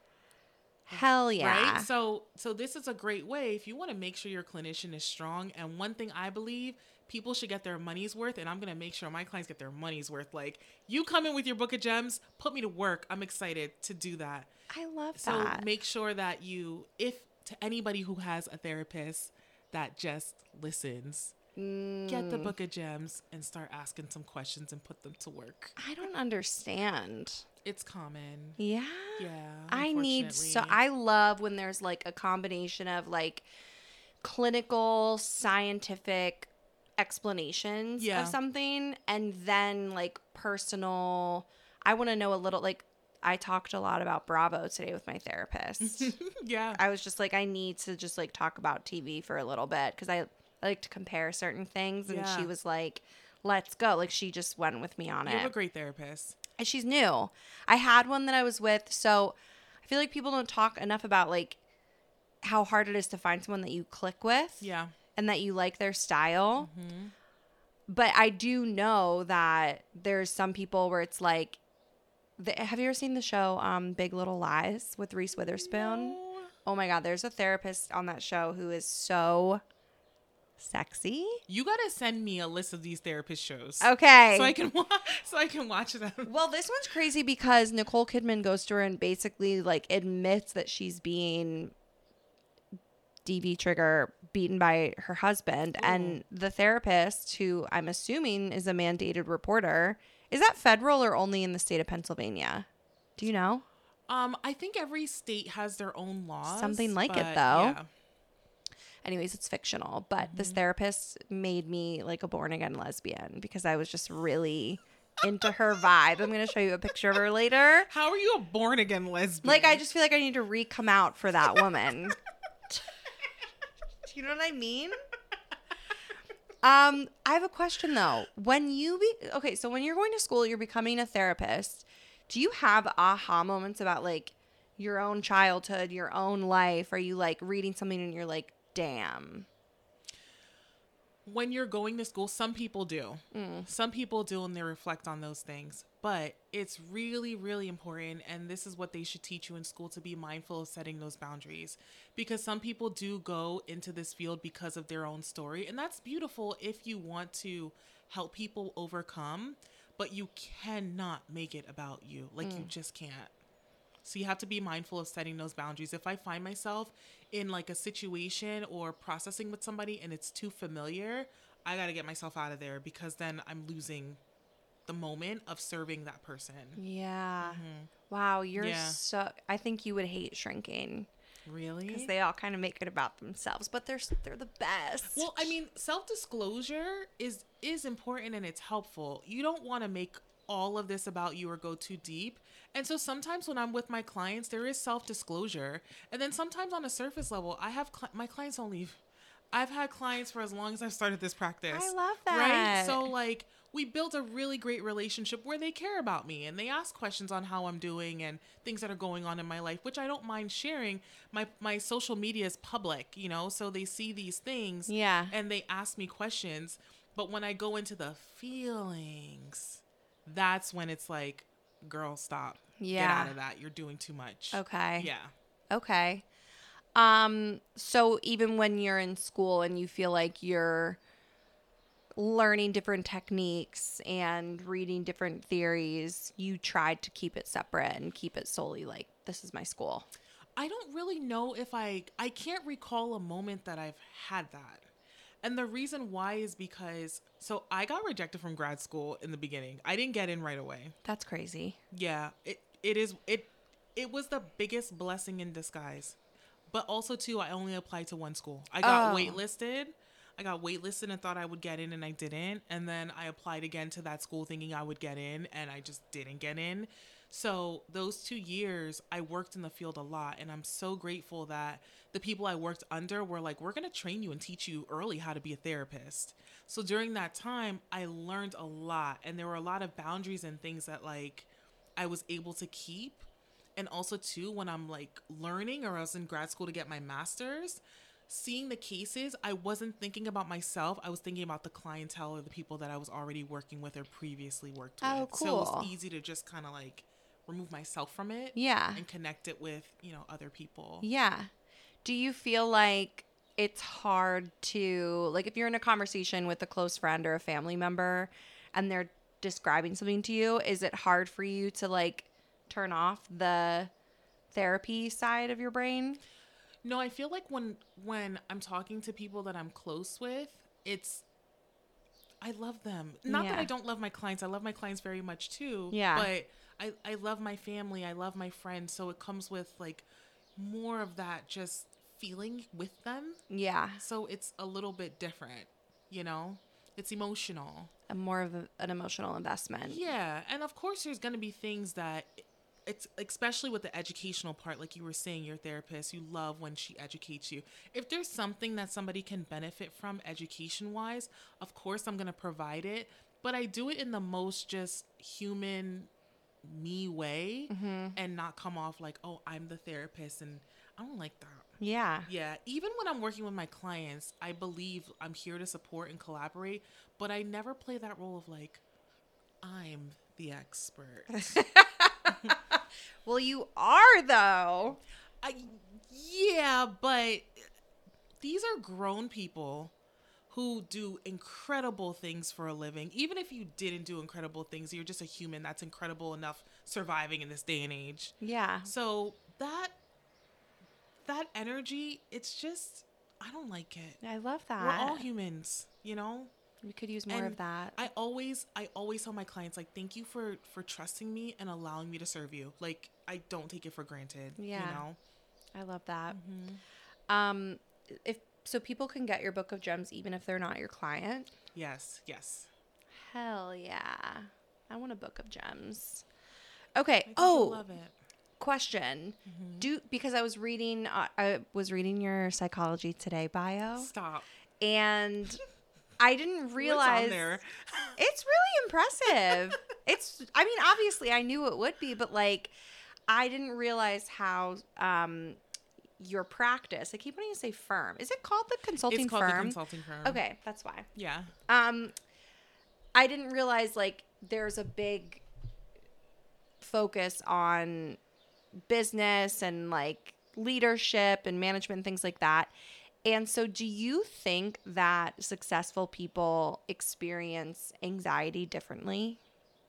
Hell yeah. Right? So this is a great way if you want to make sure your clinician is strong. And one thing I believe, people should get their money's worth, and I'm going to make sure my clients get their money's worth. Like, you come in with your book of gems, put me to work. I'm excited to do that. I love So that. make sure that if to anybody who has a therapist that just listens, get the book of gems and start asking some questions and put them to work. I don't understand. It's common. Yeah. Yeah. I love when there's like a combination of like clinical, scientific explanations Yeah. of something and then like personal. I want to know a little, like, I talked a lot about Bravo today with my therapist. Yeah. I was just like, I need to just like talk about TV for a little bit because I like to compare certain things. And Yeah. she was like, let's go. Like, she just went with me on You it. have a great therapist. And she's new. I had one that I was with. So I feel like people don't talk enough about like how hard it is to find someone that you click with. Yeah. And that you like their style. But I do know that there's some people where it's like, have you ever seen the show Big Little Lies with Reese Witherspoon? No. Oh my God, there's a therapist on that show who is so Sexy. You gotta send me a list of these therapist shows. Okay. So I can watch them. Well, this one's crazy because Nicole Kidman goes to her and basically like admits that she's being DV trigger beaten by her husband. Ooh. And the therapist, who I'm assuming is a mandated reporter, is that federal or only in the state of Pennsylvania? Do you know? I think every state has their own laws. Something like it, but though. Yeah. Anyways, it's fictional, but this therapist made me like a born again lesbian because I was just really into her vibe. I'm going to show you a picture of her later. How are you a born again lesbian? Like, I just feel like I need to re-come out for that woman. Do you know what I mean? I have a question though. When you so when you're going to school, you're becoming a therapist. Do you have aha moments about like your own childhood, your own life? Are you like reading something and you're like, damn? When you're going to school, some people do. Some people do, and they reflect on those things. But it's really, really important, and this is what they should teach you in school, to be mindful of setting those boundaries. Because some people do go into this field because of their own story, and that's beautiful if you want to help people overcome, but you cannot make it about you. Like, you just can't. So you have to be mindful of setting those boundaries. If I find myself in like a situation or processing with somebody and it's too familiar, I got to get myself out of there, because then I'm losing the moment of serving that person. Yeah. Wow, you're Yeah. so... I think you would hate shrinking Really? because they all kind of make it about themselves, but they're the best. Well, I mean, self-disclosure is important and it's helpful. You don't want to make all of this about you or go too deep. And so sometimes when I'm with my clients, there is self-disclosure. And then sometimes on a surface level, I have my clients only... I've had clients for as long as I've started this practice. I love that. Right? So like, we built a really great relationship where they care about me and they ask questions on how I'm doing and things that are going on in my life, which I don't mind sharing. My social media is public, you know, so they see these things. Yeah. And they ask me questions. But when I go into the feelings, that's when it's like, girl, stop. Yeah. Get out of that. You're doing too much. Okay. Yeah. Okay. So even when you're in school and you feel like you're learning different techniques and reading different theories, you tried to keep it separate and keep it solely like, this is my school. I don't really know if I can't recall a moment that I've had that. And the reason why is because, so I got rejected from grad school in the beginning. I didn't get in right away. That's crazy. Yeah, it was the biggest blessing in disguise. But also too, I only applied to one school. I got waitlisted. I got waitlisted and thought I would get in, and I didn't. And then I applied again to that school thinking I would get in, and I just didn't get in. So those 2 years, I worked in the field a lot, and I'm so grateful that the people I worked under were like, we're going to train you and teach you early how to be a therapist. So during that time, I learned a lot, and there were a lot of boundaries and things that like I was able to keep. And also too, when I'm like learning, or I was in grad school to get my master's, seeing the cases, I wasn't thinking about myself. I was thinking about the clientele or the people that I was already working with or previously worked with. Oh, So it cool. was easy to just kind of like remove myself from it. Yeah. And connect it with, you know, other people. Yeah. Do you feel like it's hard to, like, if you're in a conversation with a close friend or a family member and they're describing something to you, is it hard for you to like turn off the therapy side of your brain? No, I feel like when I'm talking to people that I'm close with, I love them. Not that Yeah. I don't love my clients. I love my clients very much too. Yeah. But I love my family. I love my friends. So it comes with like more of that just feeling with them. Yeah. So it's a little bit different, you know? It's emotional. More of an emotional investment. Yeah. And of course there's going to be things that it's especially with the educational part, like you were saying, your therapist, you love when she educates you. If there's something that somebody can benefit from education wise, of course I'm going to provide it, but I do it in the most just human me way and not come off like, oh, I'm the therapist, and I don't like that. Yeah. Yeah, even when I'm working with my clients, I believe I'm here to support and collaborate, but I never play that role of like, I'm the expert. Well, you are though. Yeah, but these are grown people who do incredible things for a living. Even if you didn't do incredible things, you're just a human that's incredible enough surviving in this day and age. Yeah. So that energy, it's just, I don't like it. I love that. We're all humans, you know? We could use more And of that. I always tell my clients, like, thank you for trusting me and allowing me to serve you. Like, I don't take it for granted. Yeah. You know? I love that. Mm-hmm. If so, people can get your book of gems even if they're not your client. Yes. Hell yeah! I want a book of gems. Okay. I think you'll love it. Question: because I was reading your Psychology Today bio, Stop. and I didn't realize What's on there? it's really impressive. I mean, obviously I knew it would be, but like, I didn't realize how your practice. I keep wanting to say firm. Is it called the consulting It's called firm? the consulting firm. Okay, that's why. Yeah. I didn't realize like there's a big focus on business and like leadership and management and things like that. And so do you think that successful people experience anxiety differently?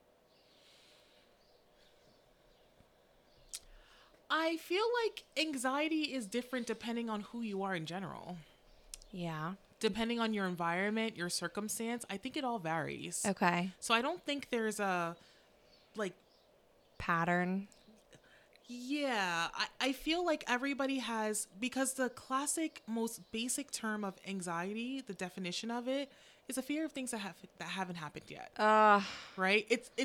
I feel like anxiety is different depending on who you are in general. Yeah. Depending on your environment, your circumstance, I think it all varies. Okay. So I don't think there's a, like, Pattern. yeah, I feel like everybody has, because the classic, most basic term of anxiety, the definition of it, is a fear of things that haven't happened yet. Right?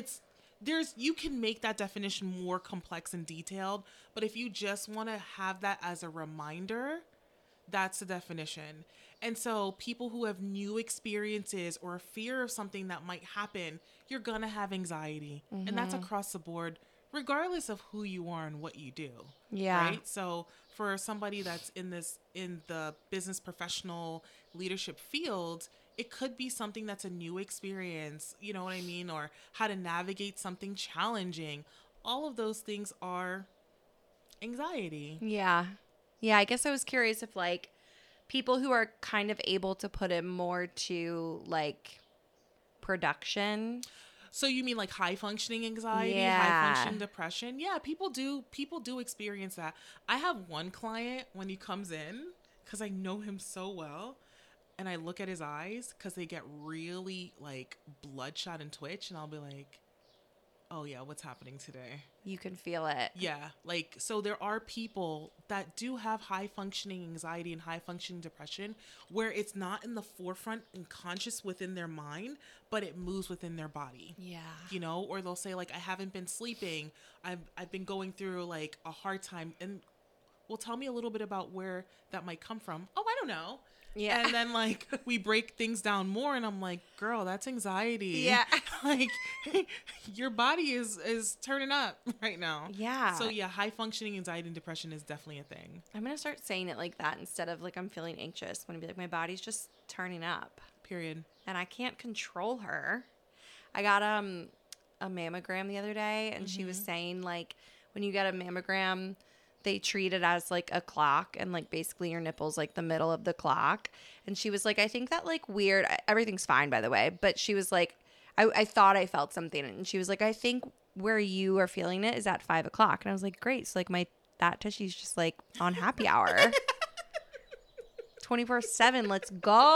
You can make that definition more complex and detailed, but if you just want to have that as a reminder, that's the definition. And so people who have new experiences or a fear of something that might happen, you're going to have anxiety. And that's across the board, regardless of who you are and what you do. Yeah. Right? So for somebody that's in the business professional leadership field, it could be something that's a new experience, you know what I mean? Or how to navigate something challenging. All of those things are anxiety. Yeah. Yeah, I guess I was curious if like people who are kind of able to put it more to like production. So you mean like high functioning anxiety, Yeah. high functioning depression? Yeah, people do experience that. I have one client when he comes in, because I know him so well, and I look at his eyes because they get really like bloodshot and twitch, and I'll be like, oh yeah, what's happening today? You can feel it. Yeah, like, so there are people that do have high functioning anxiety and high functioning depression where it's not in the forefront and conscious within their mind, but it moves within their body. Yeah. You know, or they'll say like, I haven't been sleeping. I've been going through like a hard time. And well, tell me a little bit about where that might come from. Oh, I don't know. Yeah. And then like we break things down more and I'm like, girl, that's anxiety. Yeah. Like your body is turning up right now. Yeah. So yeah, high functioning anxiety and depression is definitely a thing. I'm going to start saying it like that instead of like I'm feeling anxious. I'm going to be like my body's just turning up Period. and I can't control her. I got a mammogram the other day and she was saying like when you get a mammogram they treat it as like a clock and like basically your nipple's like the middle of the clock. And she was like, I think that like weird, everything's fine by the way, but she was like, I thought I felt something. And she was like, I think where you are feeling it is at 5 o'clock. And I was like, great. So like that tissue's just like on happy hour. 24/7. Let's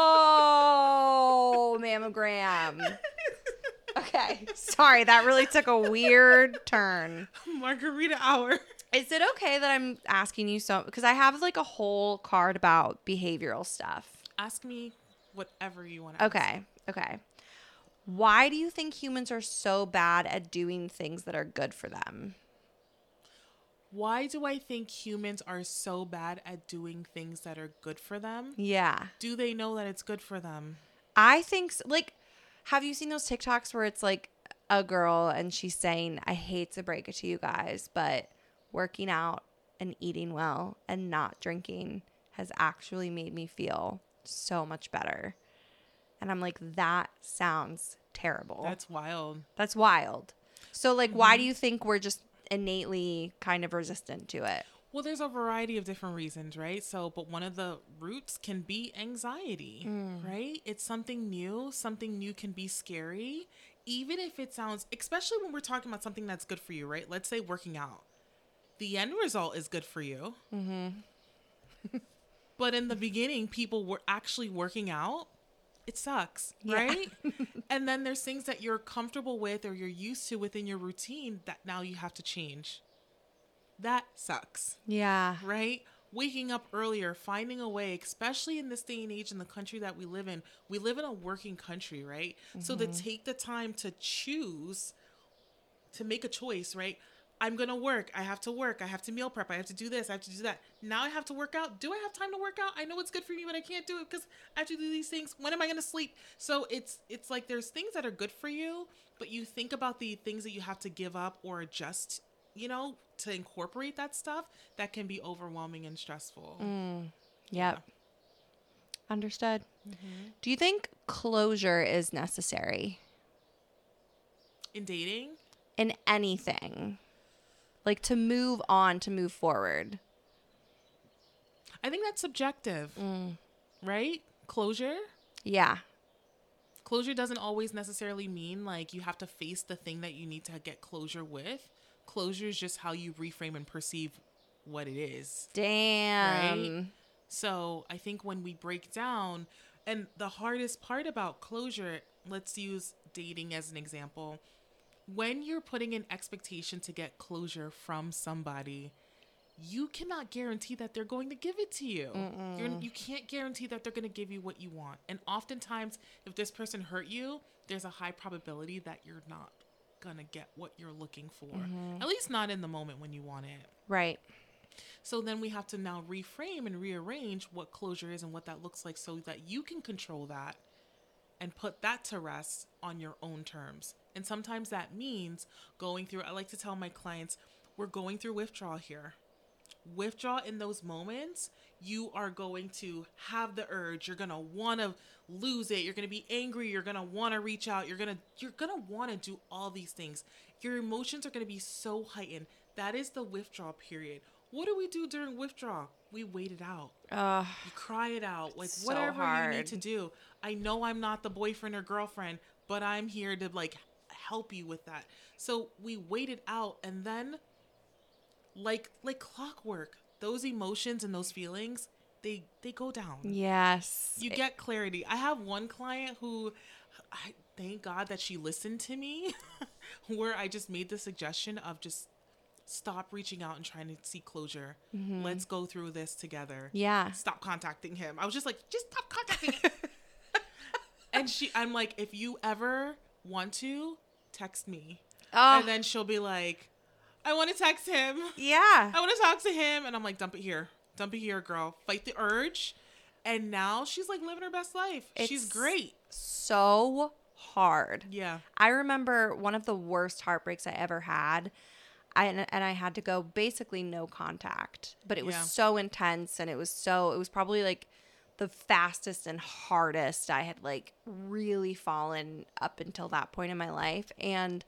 go. Mammogram. Okay. Sorry. That really took a weird turn. Margarita hour. Is it okay that I'm asking you so? Because I have like a whole card about behavioral stuff. Ask me whatever you want to ask. Okay. Why do you think humans are so bad at doing things that are good for them? Why do I think humans are so bad at doing things that are good for them? Yeah. Do they know that it's good for them? I think so. Like, have you seen those TikToks where it's like a girl and she's saying, I hate to break it to you guys, but working out and eating well and not drinking has actually made me feel so much better. And I'm like, that sounds terrible. That's wild. That's wild. So like, why do you think we're just innately kind of resistant to it? Well, there's a variety of different reasons, right? So, but one of the roots can be anxiety, right? It's something new. Something new can be scary, even if it sounds, especially when we're talking about something that's good for you, right? Let's say working out. The end result is good for you. But in the beginning, people were actually working out. It sucks, right? And then there's things that you're comfortable with or you're used to within your routine that now you have to change. That sucks, Yeah. right? Waking up earlier, finding a way, especially in this day and age in the country that we live in a working country, right? So to take the time to choose, to make a choice, right? I'm going to work. I have to meal prep. I have to do this. I have to do that. Now I have to work out. Do I have time to work out? I know it's good for me, but I can't do it because I have to do these things. When am I going to sleep? So it's like there's things that are good for you, but you think about the things that you have to give up or adjust, to incorporate that stuff that can be overwhelming and stressful. Yep. Understood. Do you think closure is necessary In dating, in anything? Like to move on, to move forward? I think that's subjective, right? Closure Yeah. doesn't always necessarily mean like you have to face the thing that you need to get closure with. Closure is just how you reframe and perceive what it is. Damn. Right? So I think when we break down, and the hardest part about closure, let's use dating as an example. When you're putting an expectation to get closure from somebody, you cannot guarantee that they're going to give it to you. You can't guarantee that they're going to give you what you want. And oftentimes, if this person hurt you, there's a high probability that you're not going to get what you're looking for. At least not in the moment when you want it. Right. So then we have to now reframe and rearrange what closure is and what that looks like so that you can control that and put that to rest on your own terms. And sometimes that means going through, I like to tell my clients, we're going through withdrawal here. Withdraw in those moments, you are going to have the urge. You're going to want to lose it. You're going to be angry. You're going to want to reach out. You're going to want to do all these things. Your emotions are going to be so heightened. That is the withdrawal period. What do we do during withdrawal? We wait it out. You cry it out. Like so whatever hard. you need to do. I know I'm not the boyfriend or girlfriend, but I'm here to like help you with that. So we wait it out, and then like clockwork, those emotions and those feelings, they go down. Yes. You get clarity. I have one client who, I thank God that she listened to me, where I just made the suggestion of just stop reaching out and trying to seek closure. Let's go through this together. Yeah. Stop contacting him. I was just like, just stop contacting him. And I'm like, if you ever want to, text me. Oh. And then she'll be like, I want to text him. Yeah. I want to talk to him. And I'm like, dump it here. Dump it here, girl. Fight the urge. And now she's like living her best life. She's It's great. So hard. Yeah. I remember one of the worst heartbreaks I ever had. And I had to go basically no contact, but it was Yeah. so intense, and it was probably like the fastest and hardest I had like really fallen up until that point in my life. And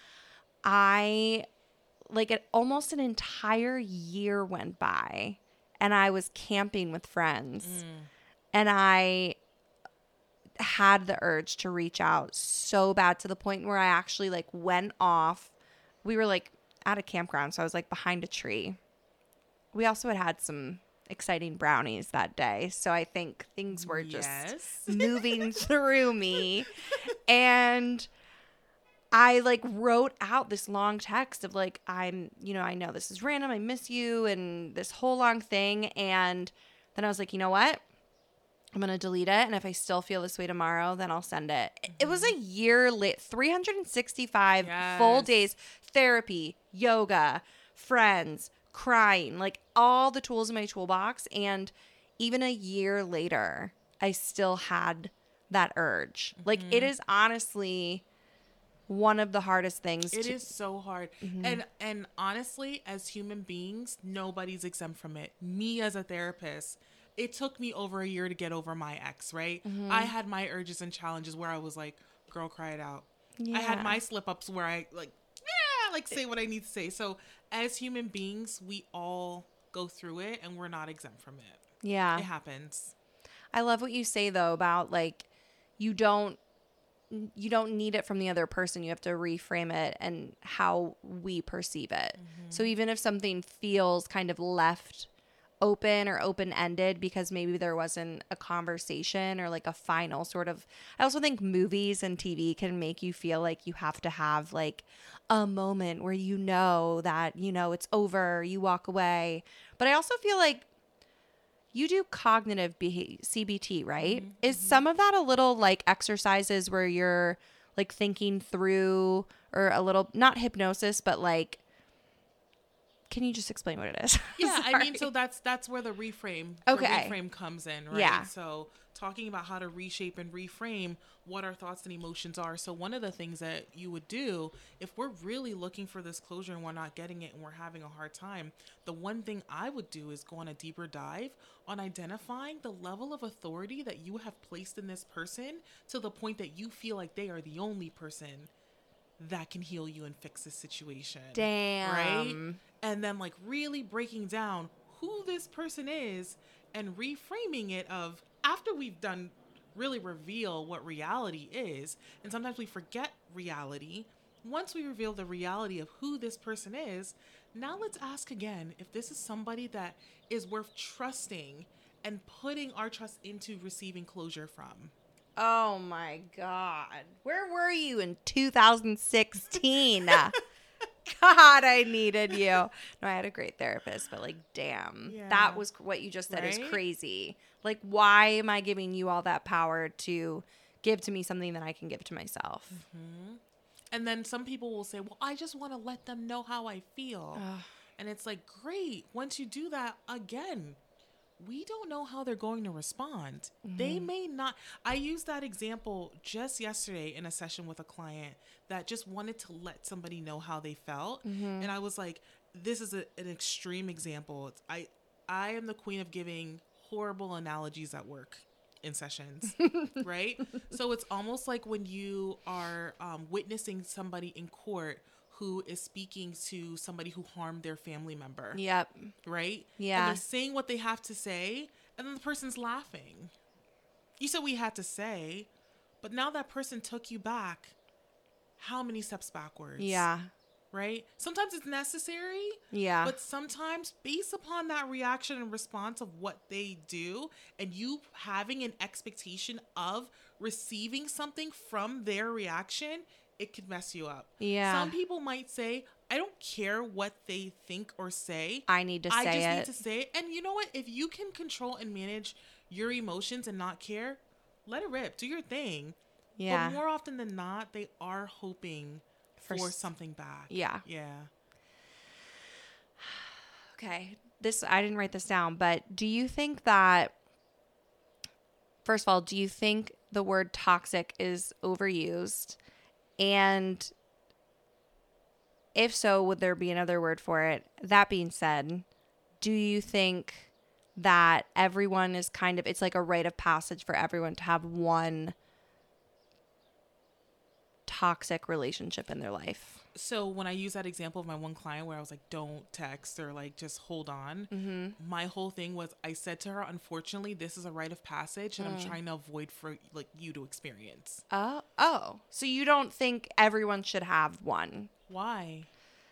I almost an entire year went by, and I was camping with friends, and I had the urge to reach out so bad, to the point where I actually like went off. We were like at a campground, so I was like behind a tree. We also had some exciting brownies that day, so I think things were just moving through me. And I like wrote out this long text of like, I know this is random, I miss you, and this whole long thing. And then I was like, you know what? I'm going to delete it. And if I still feel this way tomorrow, then I'll send it. It was a year late, 365 full days, therapy, yoga, friends, crying, like all the tools in my toolbox. And even a year later, I still had that urge. Like it is honestly one of the hardest things. It is so hard. And honestly, as human beings, nobody's exempt from it. Me as a therapist, it took me over a year to get over my ex, right? I had my urges and challenges where I was like, girl, cry it out. Yeah. I had my slip ups where I say what I need to say. So as human beings, we all go through it, and we're not exempt from it. Yeah. It happens. I love what you say though about like you don't need it from the other person. You have to reframe it and how we perceive it. So even if something feels kind of left open or open-ended because maybe there wasn't a conversation or like a final sort of, I also think movies and TV can make you feel like you have to have like a moment where you know that, you know, it's over, you walk away. But I also feel like you do cognitive CBT, right? Is some of that a little like exercises where you're like thinking through, or a little, not hypnosis, but like, can you just explain what it is? Yeah, I mean, Sorry. so that's where the reframe Okay. the reframe comes in, right? Yeah. So talking about how to reshape and reframe what our thoughts and emotions are. So one of the things that you would do if we're really looking for this closure and we're not getting it and we're having a hard time, the one thing I would do is go on a deeper dive on identifying the level of authority that you have placed in this person to the point that you feel like they are the only person that can heal you and fix this situation. Damn. Right? And then like really breaking down who this person is and reframing it of after we've done really reveal what reality is. And sometimes we forget reality. Once we reveal the reality of who this person is, now let's ask again if this is somebody that is worth trusting and putting our trust into receiving closure from. Oh my God. Where were you in 2016? God, I needed you. No, I had a great therapist, but like, damn, Yeah. that was what you just said is Right? crazy. Like, why am I giving you all that power to give to me something that I can give to myself? And then some people will say, well, I just want to let them know how I feel. And it's like, great. Once you do that, again, we don't know how they're going to respond. They may not. I used that example just yesterday in a session with a client that just wanted to let somebody know how they felt. And I was like, this is an extreme example. I am the queen of giving horrible analogies at work in sessions, right? So it's almost like when you are witnessing somebody in court who is speaking to somebody who harmed their family member, Yep. right? Yeah. And they're saying what they have to say, and then the person's laughing. You said we had to say, but now that person took you back how many steps backwards? Yeah. Right? Sometimes it's necessary. Yeah. But sometimes, based upon that reaction and response of what they do, and you having an expectation of receiving something from their reaction, it could mess you up. Yeah. Some people might say, I don't care what they think or say. I need to say I just it. need to say it. And you know what? If you can control and manage your emotions and not care, let it rip. Do your thing. Yeah. But more often than not, they are hoping for something back. Yeah. Yeah. Okay. I didn't write this down, but do you think that, first of all, do you think the word toxic is overused? And if so, would there be another word for it? That being said, do you think that everyone is kind of, it's like a rite of passage for everyone to have one toxic relationship in their life? So when I use that example of my one client where I was like, don't text or like just hold on, my whole thing was I said to her, unfortunately, this is a rite of passage that I'm trying to avoid for like you to experience. Oh, so you don't think everyone should have one? Why?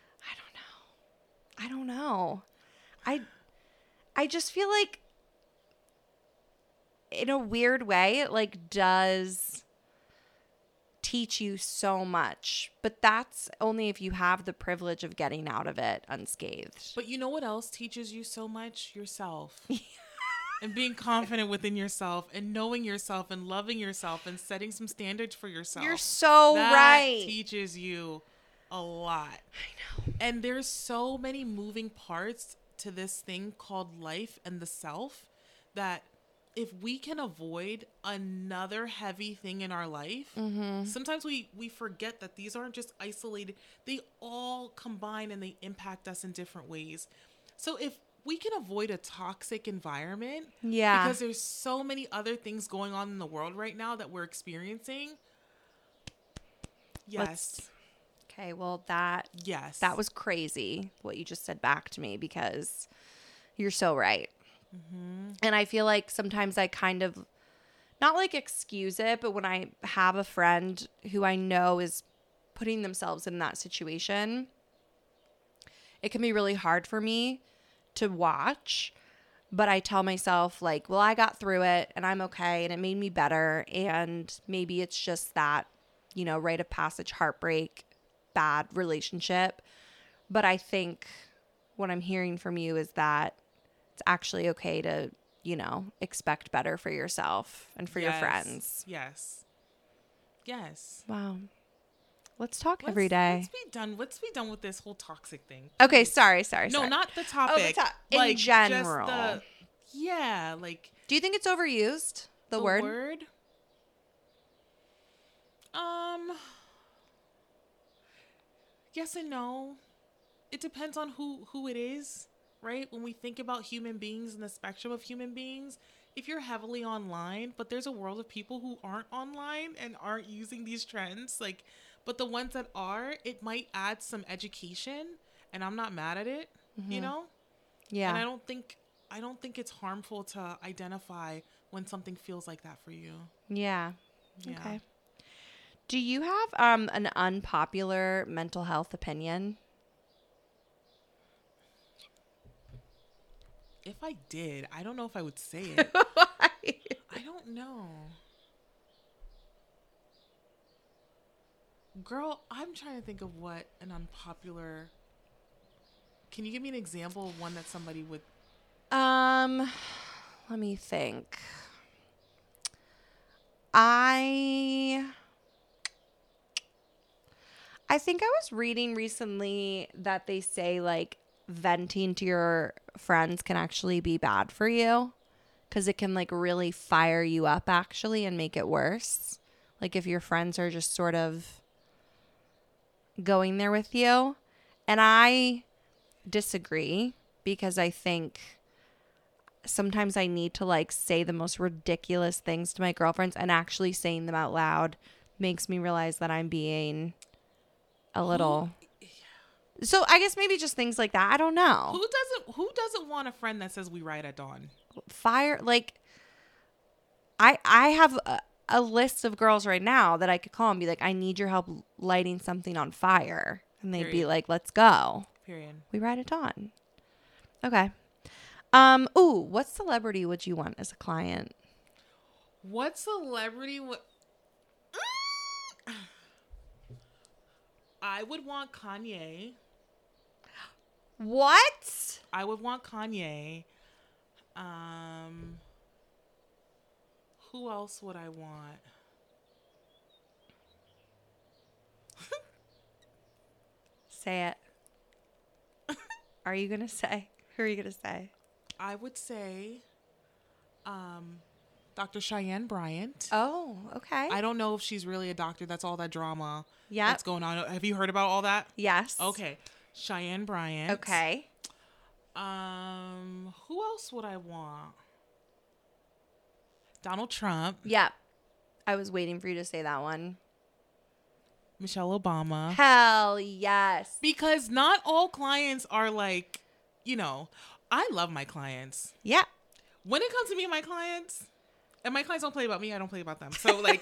I don't know. I just feel like in a weird way, it like does teach you so much, but that's only if you have the privilege of getting out of it unscathed. But you know what else teaches you so much? Yourself. And being confident within yourself and knowing yourself and loving yourself and setting some standards for yourself. You're so that right. teaches you a lot. I know. And there's so many moving parts to this thing called life and the self that if we can avoid another heavy thing in our life, sometimes we forget that these aren't just isolated. They all combine and they impact us in different ways. So if we can avoid a toxic environment, Yeah. because there's so many other things going on in the world right now that we're experiencing. Yes. Okay, well Yes. that was crazy what you just said back to me, because You're so right. And I feel like sometimes I kind of, not like excuse it, but when I have a friend who I know is putting themselves in that situation, it can be really hard for me to watch. But I tell myself, like, well, I got through it and I'm okay and it made me better. And maybe it's just that, you know, rite of passage, heartbreak, bad relationship. But I think what I'm hearing from you is that it's actually okay to, you know, expect better for yourself and for your friends. Yes. Yes. Wow. Let's talk every day. Let's be done with this whole toxic thing. Okay, sorry. No, not the topic. In general. Like. Do you think it's overused? The word? Word? Yes and no. It depends on who it is, right? When we think about human beings and the spectrum of human beings, if you're heavily online, but there's a world of people who aren't online and aren't using these trends, like, but the ones that are, it might add some education, and I'm not mad at it, you know? Yeah. And I don't think it's harmful to identify when something feels like that for you. Yeah. Yeah. Okay. Do you have an unpopular mental health opinion? If I did, I don't know if I would say it. I don't know. Girl, I'm trying to think of what an unpopular... Can you give me an example of one that somebody would... Let me think. I think I was reading recently that they say like venting to your friends can actually be bad for you because it can like really fire you up actually and make it worse. Like if your friends are just sort of going there with you. And I disagree because I think sometimes I need to like say the most ridiculous things to my girlfriends, and actually saying them out loud makes me realize that I'm being a little... So I guess maybe just things like that. I don't know. Who doesn't want a friend that says we ride at dawn? Fire, like I have a list of girls right now that I could call and be like, I need your help lighting something on fire. And they'd be like, let's go. Period. We ride at dawn. Okay. Ooh, what celebrity would you want as a client? What celebrity would... I would want Kanye. What? I would want Kanye. Who else would I want? Say it. Are you going to say? Who are you going to say? I would say Dr. Cheyenne Bryant. Oh, okay. I don't know if she's really a doctor. That's all that drama Yep. that's going on. Have you heard about all that? Yes. Okay. Cheyenne Bryant. Okay. Who else would I want? Donald Trump. Yep. I was waiting for you to say that one. Michelle Obama. Hell yes. Because not all clients are like, you know, I love my clients. Yeah. When it comes to me and my clients, and my clients don't play about me, I don't play about them. So like,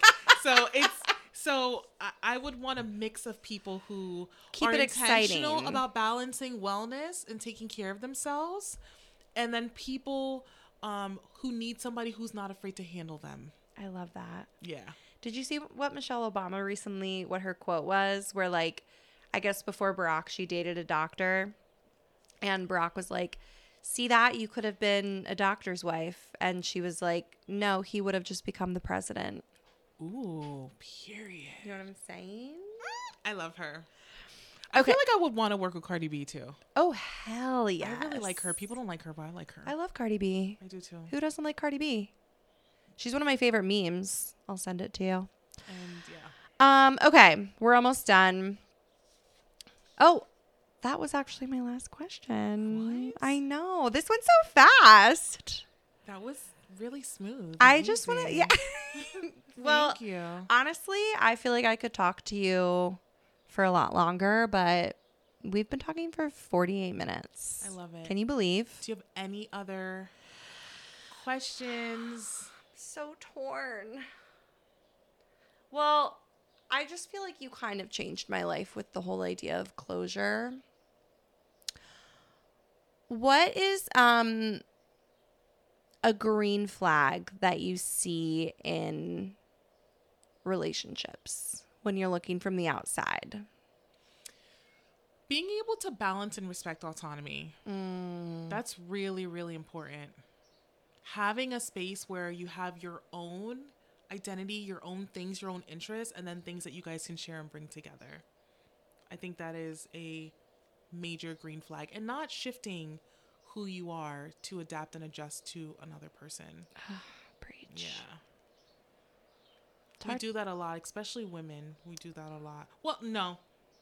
I would want a mix of people who Keep are it intentional exciting. about balancing wellness and taking care of themselves, and then people who need somebody who's not afraid to handle them. I love that. Yeah. Did you see what Michelle Obama recently, what her quote was? Where like, I guess before Barack, she dated a doctor, and Barack was like, see that? You could have been a doctor's wife. And she was like, no, he would have just become the president. Ooh, period. You know what I'm saying? I love her. Okay. I feel like I would want to work with Cardi B too. Oh, hell yeah. I really like her. People don't like her, but I like her. I love Cardi B. I do too. Who doesn't like Cardi B? She's one of my favorite memes. I'll send it to you. And yeah. Okay. We're almost done. Oh, that was actually my last question. What? I know. This went so fast. That was really smooth. I just want to, Amazing. yeah. Well, Thank you. honestly, I feel like I could talk to you for a lot longer, but we've been talking for 48 minutes. I love it. Can you believe? Do you have any other questions? So torn. Well, I just feel like you kind of changed my life with the whole idea of closure. What is a green flag that you see in relationships when you're looking from the outside? Being able to balance and respect autonomy. That's really, really important. Having a space where you have your own identity, your own things, your own interests, and then things that you guys can share and bring together. I think that is a major green flag, and not shifting who you are to adapt and adjust to another person. Preach. Yeah. We do that a lot, especially women. We do that a lot. Well, no.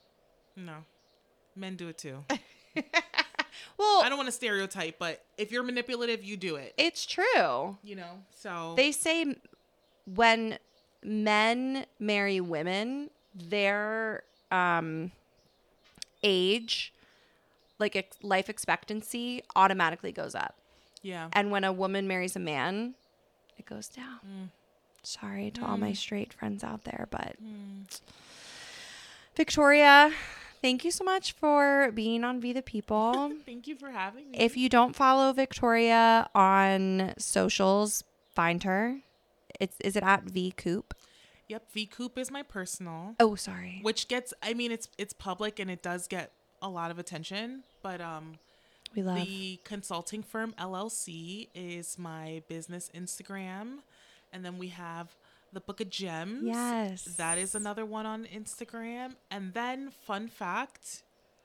Men do it too. Well, I don't want to stereotype, but if you're manipulative, you do it. it's true. So They say when men marry women, their age, like life expectancy, automatically goes up. yeah. And when a woman marries a man, it goes down. Sorry to all my straight friends out there, but Victoria, thank you so much for being on Be the People. Thank you for having me. If you don't follow Victoria on socials, find her. Is it at V Coop? Yep, V Coop is my personal, Oh, sorry. which gets, I mean, it's public and it does get a lot of attention, but We love. the consulting firm LLC is my business Instagram, and then we have the Book of Gems. Yes. That is another one on Instagram. And then, fun fact,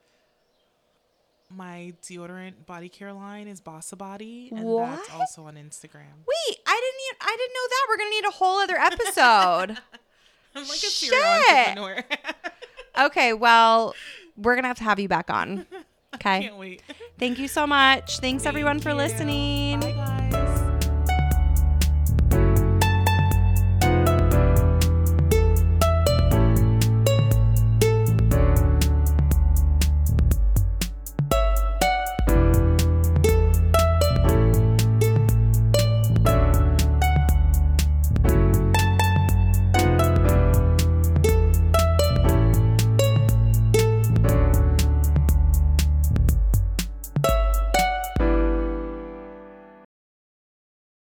my deodorant body care line is Bossa Body, and that's What? also on Instagram. Wait, I didn't know that. We're gonna need a whole other episode. I'm like a serial Shit. entrepreneur. Okay, well, we're gonna have you back on. Okay. Can't wait. Thank you so much. Thanks everyone for you. listening. Bye,